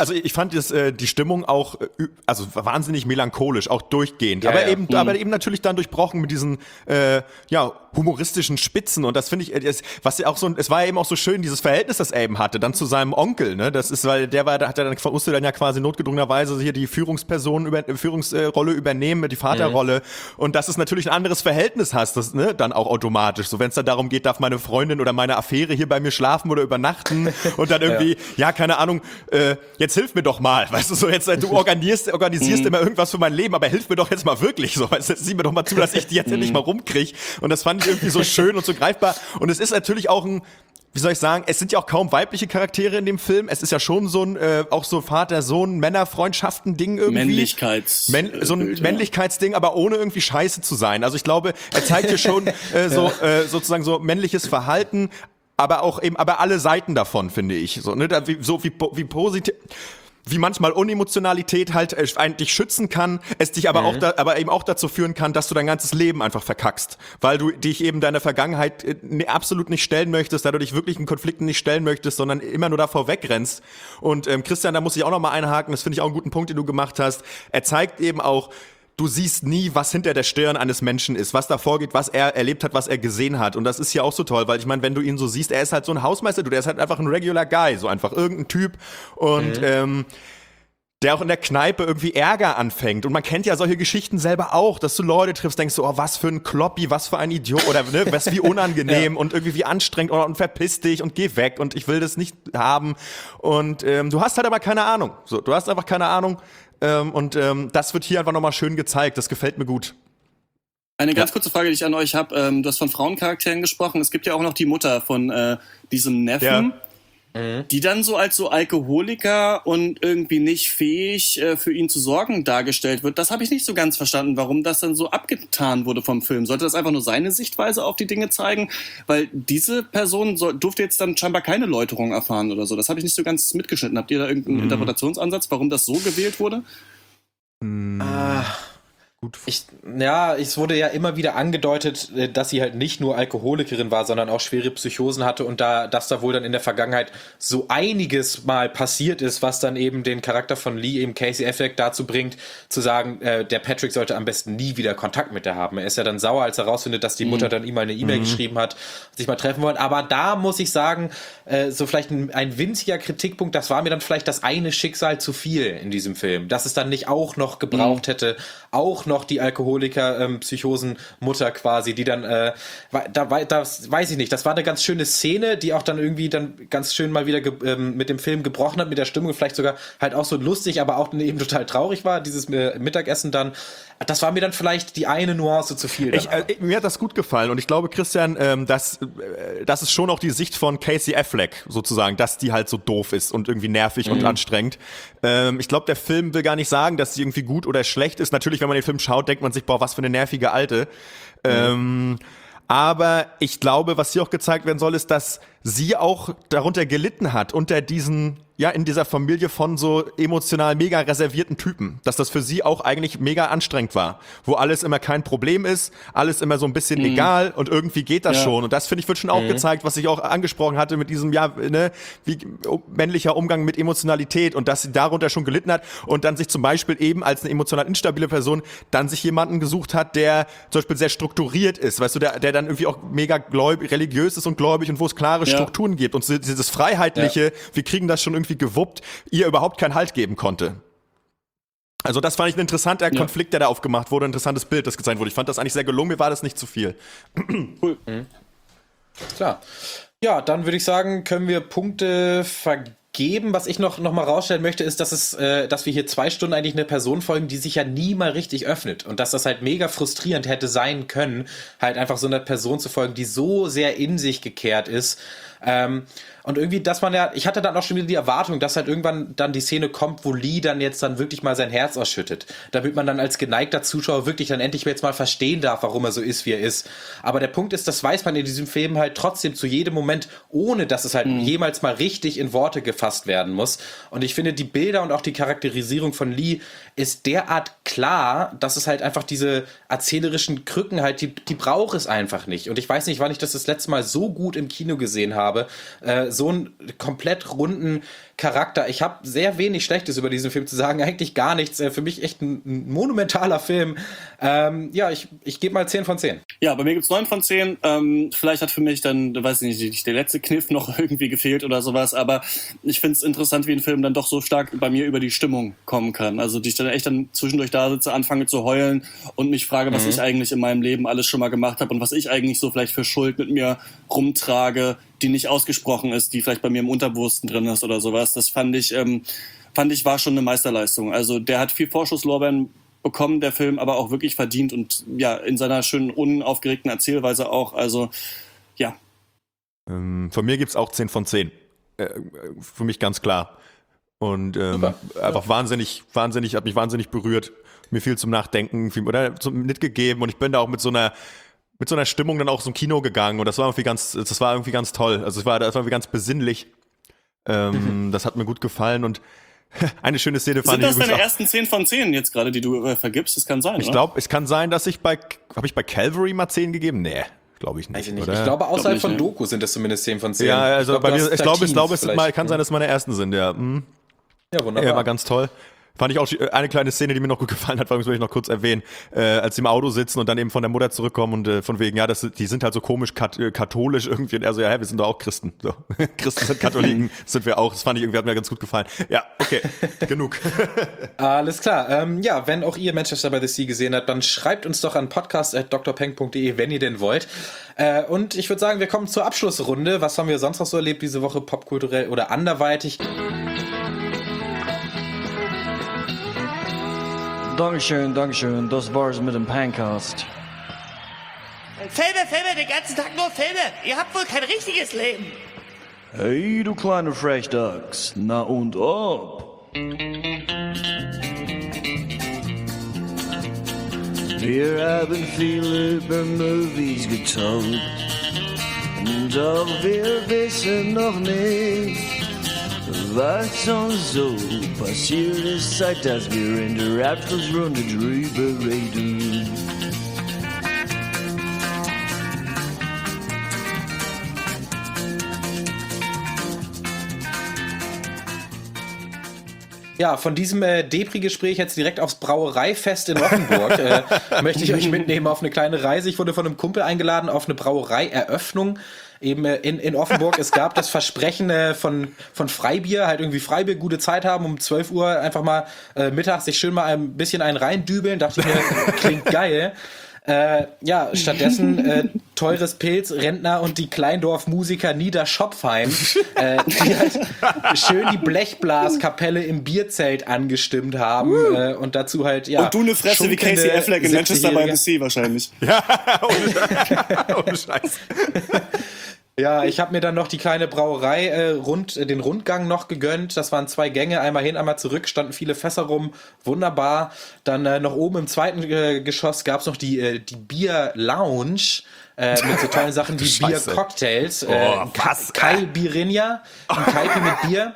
Speaker 3: die Stimmung auch, also wahnsinnig melancholisch, auch durchgehend. Aber eben natürlich dann durchbrochen mit diesen, humoristischen Spitzen. Und das finde ich, es war eben auch so schön, dieses Verhältnis, das er eben hatte, dann zu seinem Onkel, ne? Das ist, weil musste dann ja quasi notgedrungenerweise hier die Führungsrolle übernehmen, die Vaterrolle. Und dass es natürlich ein anderes Verhältnis hast, das, ne, dann auch automatisch. So, wenn es dann darum geht, darf meine Freundin oder meine Affäre hier bei mir schlafen oder übernachten und dann irgendwie, keine Ahnung, jetzt hilf mir doch mal, weißt du, so jetzt, du organisierst immer irgendwas für mein Leben, aber hilf mir doch jetzt mal wirklich so, weißt du, sieh mir doch mal zu, dass ich die jetzt endlich mal rumkriege und das fand ich irgendwie so schön und so greifbar und es ist natürlich auch wie soll ich sagen, es sind ja auch kaum weibliche Charaktere in dem Film. Es ist ja schon so ein, auch so Vater-Sohn-Männer-Freundschaften-Ding irgendwie. So ein Männlichkeitsding, aber ohne irgendwie scheiße zu sein. Also ich glaube, er zeigt hier schon sozusagen so männliches Verhalten, aber auch eben, aber alle Seiten davon, finde ich. So, ne, wie positiv, wie manchmal Unemotionalität halt dich schützen kann, es dich aber aber eben auch dazu führen kann, dass du dein ganzes Leben einfach verkackst, weil du dich eben deiner Vergangenheit absolut nicht stellen möchtest, da du dich wirklichen Konflikten nicht stellen möchtest, sondern immer nur davor wegrennst. Und Christian, da muss ich auch noch mal einhaken, das finde ich auch einen guten Punkt, den du gemacht hast. Er zeigt eben auch, du siehst nie, was hinter der Stirn eines Menschen ist, was da vorgeht, was er erlebt hat, was er gesehen hat. Und das ist ja auch so toll, weil ich meine, wenn du ihn so siehst, er ist halt so ein Hausmeister, der ist halt einfach ein regular Guy, so einfach irgendein Typ. Und der auch in der Kneipe irgendwie Ärger anfängt. Und man kennt ja solche Geschichten selber auch, dass du Leute triffst, denkst du, oh, was für ein Kloppi, was für ein Idiot oder ne, was wie unangenehm und irgendwie wie anstrengend und verpiss dich und geh weg und ich will das nicht haben. Und du hast halt aber keine Ahnung. So, du hast einfach keine Ahnung. Das wird hier einfach nochmal schön gezeigt. Das gefällt mir gut.
Speaker 4: Eine ganz kurze Frage, die ich an euch habe. Du hast von Frauencharakteren gesprochen. Es gibt ja auch noch die Mutter von diesem Neffen, die dann so als so Alkoholiker und irgendwie nicht fähig für ihn zu sorgen dargestellt wird. Das habe ich nicht so ganz verstanden, warum das dann so abgetan wurde vom Film. Sollte das einfach nur seine Sichtweise auf die Dinge zeigen? Weil diese Person durfte jetzt dann scheinbar keine Läuterung erfahren oder so. Das habe ich nicht so ganz mitgeschnitten. Habt ihr da irgendeinen Interpretationsansatz, warum das so gewählt wurde?
Speaker 3: gut.
Speaker 1: Es wurde ja immer wieder angedeutet, dass sie halt nicht nur Alkoholikerin war, sondern auch schwere Psychosen hatte und dass da wohl dann in der Vergangenheit so einiges mal passiert ist, was dann eben den Charakter von Lee, eben Casey Affleck, dazu bringt, zu sagen, der Patrick sollte am besten nie wieder Kontakt mit der haben. Er ist ja dann sauer, als er rausfindet, dass die Mutter dann ihm mal eine E-Mail geschrieben hat, sich mal treffen wollen. Aber da muss ich sagen, so vielleicht ein winziger Kritikpunkt, das war mir dann vielleicht das eine Schicksal zu viel in diesem Film, dass es dann nicht auch noch gebraucht hätte, auch noch die Alkoholiker-Psychosen-Mutter quasi, die dann, das weiß ich nicht, das war eine ganz schöne Szene, die auch dann irgendwie dann ganz schön mal wieder mit dem Film gebrochen hat, mit der Stimmung, vielleicht sogar halt auch so lustig, aber auch eben total traurig war, dieses Mittagessen dann. Das war mir dann vielleicht die eine Nuance zu viel.
Speaker 3: Mir hat das gut gefallen und ich glaube, Christian, das ist schon auch die Sicht von Casey Affleck sozusagen, dass die halt so doof ist und irgendwie nervig und anstrengend. Ich glaube, der Film will gar nicht sagen, dass sie irgendwie gut oder schlecht ist. Natürlich, wenn man den Film schaut, denkt man sich, boah, was für eine nervige Alte. Aber ich glaube, was hier auch gezeigt werden soll, ist, dass sie auch darunter gelitten hat, unter diesen, in dieser Familie von so emotional mega reservierten Typen. Dass das für sie auch eigentlich mega anstrengend war. Wo alles immer kein Problem ist, alles immer so ein bisschen egal und irgendwie geht das schon. Und das, finde ich, wird schon auch gezeigt, was ich auch angesprochen hatte mit diesem, wie männlicher Umgang mit Emotionalität und dass sie darunter schon gelitten hat und dann sich zum Beispiel eben als eine emotional instabile Person dann sich jemanden gesucht hat, der zum Beispiel sehr strukturiert ist, weißt du, der dann irgendwie auch mega religiös ist und gläubig und wo es klare Strukturen gibt und dieses Freiheitliche, wir kriegen das schon irgendwie gewuppt, ihr überhaupt keinen Halt geben konnte. Also das fand ich ein interessanter Konflikt, der da aufgemacht wurde, ein interessantes Bild, das gezeigt wurde. Ich fand das eigentlich sehr gelungen, mir war das nicht zu viel.
Speaker 1: Cool. Klar. Ja, dann würde ich sagen, können wir Punkte vergeben. Was ich noch mal rausstellen möchte, ist, dass wir hier 2 Stunden eigentlich eine Person folgen, die sich ja nie mal richtig öffnet und dass das halt mega frustrierend hätte sein können, halt einfach so einer Person zu folgen, die so sehr in sich gekehrt ist. Und irgendwie, ich hatte dann auch schon wieder die Erwartung, dass halt irgendwann dann die Szene kommt, wo Lee dann jetzt dann wirklich mal sein Herz ausschüttet. Damit man dann als geneigter Zuschauer wirklich dann endlich jetzt mal verstehen darf, warum er so ist, wie er ist. Aber der Punkt ist, das weiß man in diesem Film halt trotzdem zu jedem Moment, ohne dass es halt jemals mal richtig in Worte gefasst werden muss. Und ich finde, die Bilder und auch die Charakterisierung von Lee ist derart klar, dass es halt einfach diese erzählerischen Krücken halt, die braucht es einfach nicht. Und ich weiß nicht, wann ich das letzte Mal so gut im Kino gesehen habe, so einen komplett runden Charakter. Ich habe sehr wenig Schlechtes über diesen Film zu sagen, eigentlich gar nichts. Für mich echt ein monumentaler Film. Ich gebe mal 10 von 10.
Speaker 4: Ja, bei mir gibt's 9 von 10. Vielleicht hat für mich dann, weiß ich nicht, der letzte Kniff noch irgendwie gefehlt oder sowas, aber ich finde es interessant, wie ein Film dann doch so stark bei mir über die Stimmung kommen kann. Also, die ich dann echt dann zwischendurch da sitze, anfange zu heulen und mich frage, was ich eigentlich in meinem Leben alles schon mal gemacht habe und was ich eigentlich so vielleicht für Schuld mit mir rumtrage, die nicht ausgesprochen ist, die vielleicht bei mir im Unterbewussten drin ist oder sowas. Das fand ich war schon eine Meisterleistung. Also der hat viel Vorschusslorbeeren bekommen, der Film, aber auch wirklich verdient und ja, in seiner schönen, unaufgeregten Erzählweise auch. Also, ja.
Speaker 3: Von mir gibt's auch 10 von 10. Für mich ganz klar. Und einfach wahnsinnig, hat mich wahnsinnig berührt. Mir viel zum Nachdenken, mitgegeben und ich bin da auch mit so einer Stimmung dann auch zum Kino gegangen und das war irgendwie ganz toll. Also das war irgendwie ganz besinnlich. Das hat mir gut gefallen und eine schöne Szene fand ich.
Speaker 4: Sind das deine ersten 10 von 10 jetzt gerade, die du vergibst? Das kann sein,
Speaker 3: Ich glaube, es kann sein, dass habe ich bei Calvary mal 10 gegeben? Nee, glaube ich nicht.
Speaker 1: Oder? Ich glaube, außerhalb von Doku sind das zumindest 10 von 10.
Speaker 3: Ja, also bei mir, ich glaube, es kann sein, dass es meine ersten sind, ja.
Speaker 1: Ja, wunderbar.
Speaker 3: Ja, war ganz toll. Fand ich auch eine kleine Szene, die mir noch gut gefallen hat, will ich noch kurz erwähnen, als sie im Auto sitzen und dann eben von der Mutter zurückkommen und von wegen, die sind halt so komisch katholisch irgendwie und er so, wir sind doch auch Christen. So. Christen sind Katholiken, sind wir auch. Das fand ich irgendwie, hat mir ganz gut gefallen. Ja, okay, genug.
Speaker 1: Alles klar. Wenn auch ihr Manchester by the Sea gesehen habt, dann schreibt uns doch an podcast@drpeng.de, wenn ihr denn wollt. Und ich würde sagen, wir kommen zur Abschlussrunde. Was haben wir sonst noch so erlebt diese Woche, popkulturell oder anderweitig?
Speaker 8: Dankeschön, das war's mit dem Pencast.
Speaker 9: Filme, den ganzen Tag nur Filme. Ihr habt wohl kein richtiges Leben.
Speaker 8: Hey, du kleine Frechdachs, na und ob? Wir haben viel über Movies getalkt, doch wir wissen noch nicht, Was so passiert ist, seit dass wir in der Abschlussrunde drüber reden.
Speaker 1: Ja, von diesem Depri-Gespräch jetzt direkt aufs Brauereifest in Offenburg möchte ich euch mitnehmen auf eine kleine Reise. Ich wurde von einem Kumpel eingeladen auf eine Brauereieröffnung eben in Offenburg. Es gab das Versprechen von Freibier, halt irgendwie Freibier, gute Zeit haben, um 12 Uhr einfach mal mittags sich schön mal ein bisschen einen reindübeln. Dachte ich mir, klingt geil. Ja, stattdessen teures Pilz, Rentner und die Kleindorf-Musiker Niederschopfheim, die halt schön die Blechblaskapelle im Bierzelt angestimmt haben und dazu halt, ja.
Speaker 4: Und du eine Fresse wie Casey Affleck in Manchester by the Sea wahrscheinlich.
Speaker 3: Ja, ohne Scheiß.
Speaker 1: Ja, ich habe mir dann noch die kleine Brauerei den Rundgang noch gegönnt. Das waren 2 Gänge, einmal hin, einmal zurück, standen viele Fässer rum, wunderbar. Dann noch oben im zweiten Geschoss gab's noch die Bier-Lounge mit so tollen Sachen wie Bier-Cocktails. Kai Birinja, ein Kaipi mit Bier.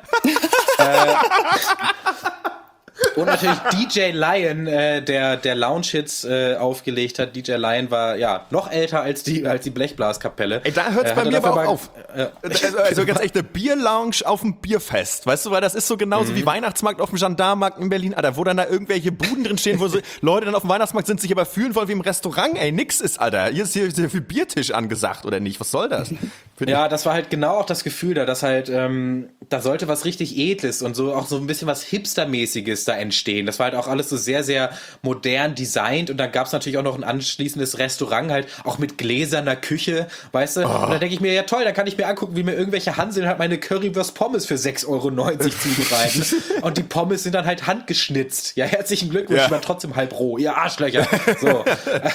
Speaker 1: Und natürlich DJ Lion, der Lounge-Hits aufgelegt hat. DJ Lion war ja noch älter als die Blechblaskapelle.
Speaker 3: Ey, da hört's bei mir aber auch auf. Also ganz echt eine Bierlounge auf dem Bierfest. Weißt du, weil das ist so genauso wie Weihnachtsmarkt auf dem Gendarmenmarkt in Berlin, Alter, wo dann da irgendwelche Buden drin stehen, wo so Leute dann auf dem Weihnachtsmarkt sind, sich aber fühlen wollen wie im Restaurant. Ey, nix ist, Alter. Hier ist hier viel Biertisch angesagt, oder nicht? Was soll das?
Speaker 1: Ja, das war halt genau auch das Gefühl da, dass halt, da sollte was richtig Edles und so auch so ein bisschen was Hipstermäßiges da entstehen. Das war halt auch alles so sehr, sehr modern designt und dann gab's natürlich auch noch ein anschließendes Restaurant halt, auch mit gläserner Küche, weißt du? Und dann denke ich mir, ja toll, dann kann ich mir angucken, wie mir irgendwelche Hanseln halt meine Currywurst Pommes für 6,90 € zubereiten. Und die Pommes sind dann halt handgeschnitzt. Ja, herzlichen Glückwunsch, ich war trotzdem halb roh, ihr Arschlöcher. So.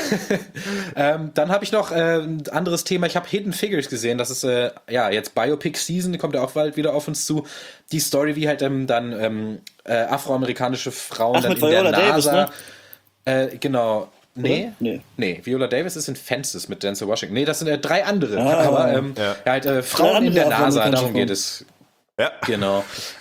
Speaker 1: Dann habe ich noch ein anderes Thema, ich habe Hidden Figures gesehen, das ist jetzt Biopic Season, kommt ja auch bald wieder auf uns zu. Die Story, wie halt dann afroamerikanische Frauen dann
Speaker 4: mit
Speaker 1: in der
Speaker 4: Viola
Speaker 1: NASA.
Speaker 4: Davis, ne?
Speaker 1: Genau. Nee, Viola Davis ist in Fences mit Denzel Washington. Nee, das sind 3 andere. Aber Frauen in der NASA, darum geht es.
Speaker 3: Ja.
Speaker 1: Genau.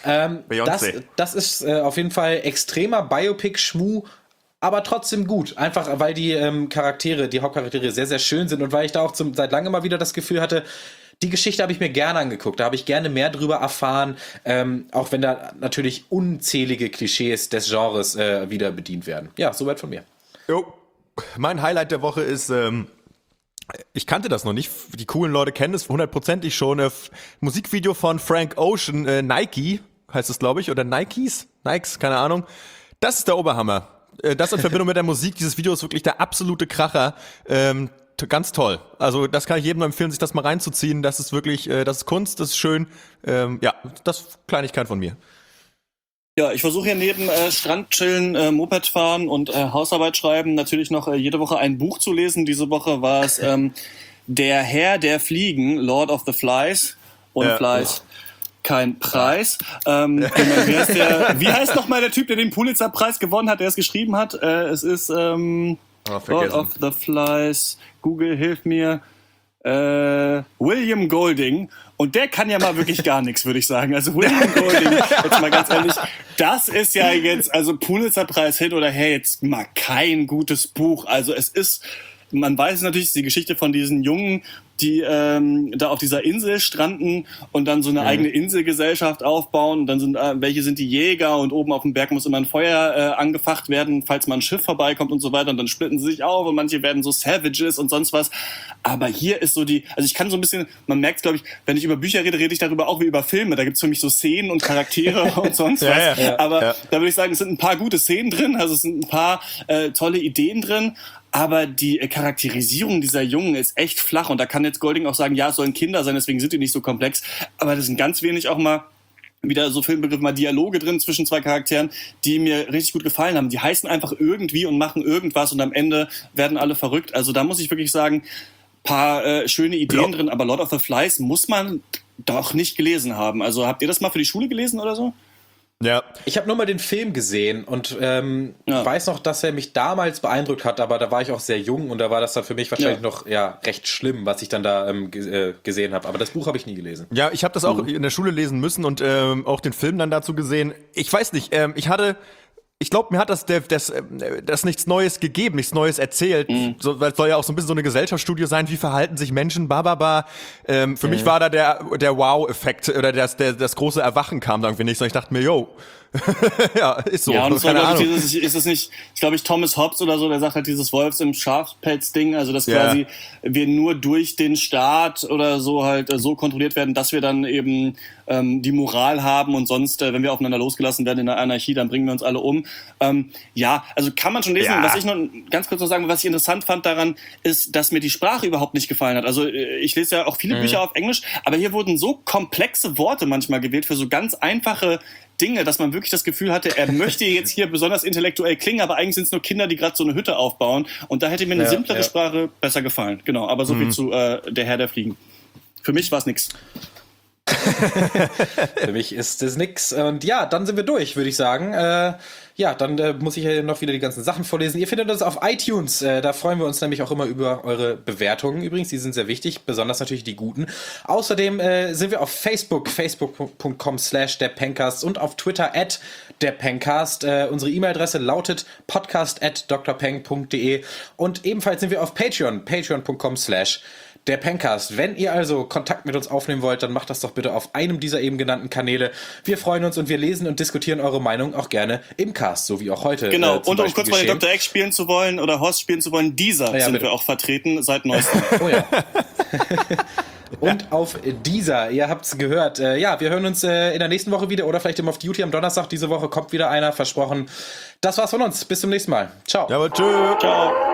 Speaker 1: Das ist auf jeden Fall extremer Biopic-Schmuh, aber trotzdem gut. Einfach, weil die Hauptcharaktere sehr, sehr schön sind und weil ich da auch seit langem mal wieder das Gefühl hatte, die Geschichte habe ich mir gerne angeguckt. Da habe ich gerne mehr drüber erfahren, auch wenn da natürlich unzählige Klischees des Genres wieder bedient werden. Ja, soweit von mir.
Speaker 3: Jo. Mein Highlight der Woche ist, ich kannte das noch nicht, die coolen Leute kennen es 100%ig schon, Musikvideo von Frank Ocean, Nike, heißt es glaube ich, oder Nikes, keine Ahnung. Das ist der Oberhammer. Das in Verbindung mit der Musik, dieses Video ist wirklich der absolute Kracher. Ganz toll. Also das kann ich jedem nur empfehlen, sich das mal reinzuziehen. Das ist wirklich, das ist Kunst, das ist schön. Das ist Kleinigkeit von mir.
Speaker 4: Ja, ich versuche hier neben Strand chillen, Moped fahren und Hausarbeit schreiben natürlich noch jede Woche ein Buch zu lesen. Diese Woche war es Der Herr der Fliegen, Lord of the Flies. Und Flies, kein Preis. Wie heißt nochmal der Typ, der den Pulitzer-Preis gewonnen hat, der es geschrieben hat? Es ist Lord of the Flies, Google, hilf mir. William Golding. Und der kann ja mal wirklich gar nichts, würde ich sagen. Also William Golding, jetzt mal ganz ehrlich, das ist ja jetzt, also Pulitzer-Preis hin oder her, jetzt mal kein gutes Buch. Also es ist, man weiß natürlich, die Geschichte von diesen Jungen, die da auf dieser Insel stranden und dann so eine eigene Inselgesellschaft aufbauen. Und dann sind welche sind die Jäger und oben auf dem Berg muss immer ein Feuer angefacht werden, falls mal ein Schiff vorbeikommt und so weiter. Und dann splitten sie sich auf und manche werden so Savages und sonst was. Aber hier ist so also ich kann so ein bisschen, man merkt, glaube ich, wenn ich über Bücher rede ich darüber auch wie über Filme. Da gibt's für mich so Szenen und Charaktere und sonst was. Aber da würde ich sagen, es sind ein paar gute Szenen drin, also es sind ein paar tolle Ideen drin. Aber die Charakterisierung dieser Jungen ist echt flach und da kann jetzt Golding auch sagen, ja, es sollen Kinder sein, deswegen sind die nicht so komplex. Aber das sind ganz wenig auch mal wieder so Filmbegriff, mal Dialoge drin zwischen 2 Charakteren, die mir richtig gut gefallen haben. Die heißen einfach irgendwie und machen irgendwas und am Ende werden alle verrückt. Also da muss ich wirklich sagen, paar schöne Ideen drin, aber Lord of the Flies muss man doch nicht gelesen haben. Also habt ihr das mal für die Schule gelesen oder so?
Speaker 3: Ja.
Speaker 1: Ich habe nur mal den Film gesehen und weiß noch, dass er mich damals beeindruckt hat, aber da war ich auch sehr jung und da war das dann für mich wahrscheinlich noch recht schlimm, was ich dann da gesehen habe. Aber das Buch habe ich nie gelesen.
Speaker 3: Ja, ich habe das auch in der Schule lesen müssen und auch den Film dann dazu gesehen. Ich weiß nicht, ich glaube, mir hat das nichts Neues gegeben, nichts Neues erzählt. So, weil es soll ja auch so ein bisschen so eine Gesellschaftsstudie sein, wie verhalten sich Menschen, Für mich war da der Wow-Effekt oder das große Erwachen kam da irgendwie nicht, sondern ich dachte mir, yo, ja, ist so.
Speaker 4: Ja, und es war,
Speaker 3: keine Ahnung.
Speaker 4: ist es nicht, glaube ich, Thomas Hobbes oder so, der sagt halt dieses Wolfs im Schafpelz-Ding, also dass quasi wir nur durch den Staat oder so halt so kontrolliert werden, dass wir dann eben die Moral haben und sonst, wenn wir aufeinander losgelassen werden in der Anarchie, dann bringen wir uns alle um. Ja, also kann man schon lesen.
Speaker 3: Ja.
Speaker 4: Was ich noch ganz kurz noch sagen, was ich interessant fand daran, ist, dass mir die Sprache überhaupt nicht gefallen hat. Also ich lese ja auch viele Bücher auf Englisch, aber hier wurden so komplexe Worte manchmal gewählt für so ganz einfache Dinge, dass man wirklich das Gefühl hatte, er möchte jetzt hier besonders intellektuell klingen, aber eigentlich sind es nur Kinder, die gerade so eine Hütte aufbauen. Und da hätte mir eine simplere Sprache besser gefallen. Genau, aber so viel zu Der Herr der Fliegen. Für mich war es nix.
Speaker 1: Für mich ist es nix. Und ja, dann sind wir durch, würde ich sagen. Dann muss ich ja noch wieder die ganzen Sachen vorlesen. Ihr findet uns auf iTunes. Da freuen wir uns nämlich auch immer über eure Bewertungen übrigens. Die sind sehr wichtig, besonders natürlich die guten. Außerdem sind wir auf Facebook, facebook.com/derpencast und auf Twitter @derpencast. Unsere E-Mail-Adresse lautet podcast@drpeng.de und ebenfalls sind wir auf Patreon, patreon.com/der Pencast. Wenn ihr also Kontakt mit uns aufnehmen wollt, dann macht das doch bitte auf einem dieser eben genannten Kanäle. Wir freuen uns und wir lesen und diskutieren eure Meinung auch gerne im Cast, so wie auch heute.
Speaker 4: Genau, und um kurz mal den Dr. X spielen zu wollen oder Horst spielen zu wollen, sind wir auch vertreten seit neuestem.
Speaker 1: Oh ja. Und auf dieser, ihr habt's gehört, wir hören uns in der nächsten Woche wieder oder vielleicht im Off Duty am Donnerstag. Diese Woche kommt wieder einer, versprochen. Das war's von uns. Bis zum nächsten Mal. Ciao.
Speaker 3: Ja, aber tschüss.
Speaker 4: Ciao.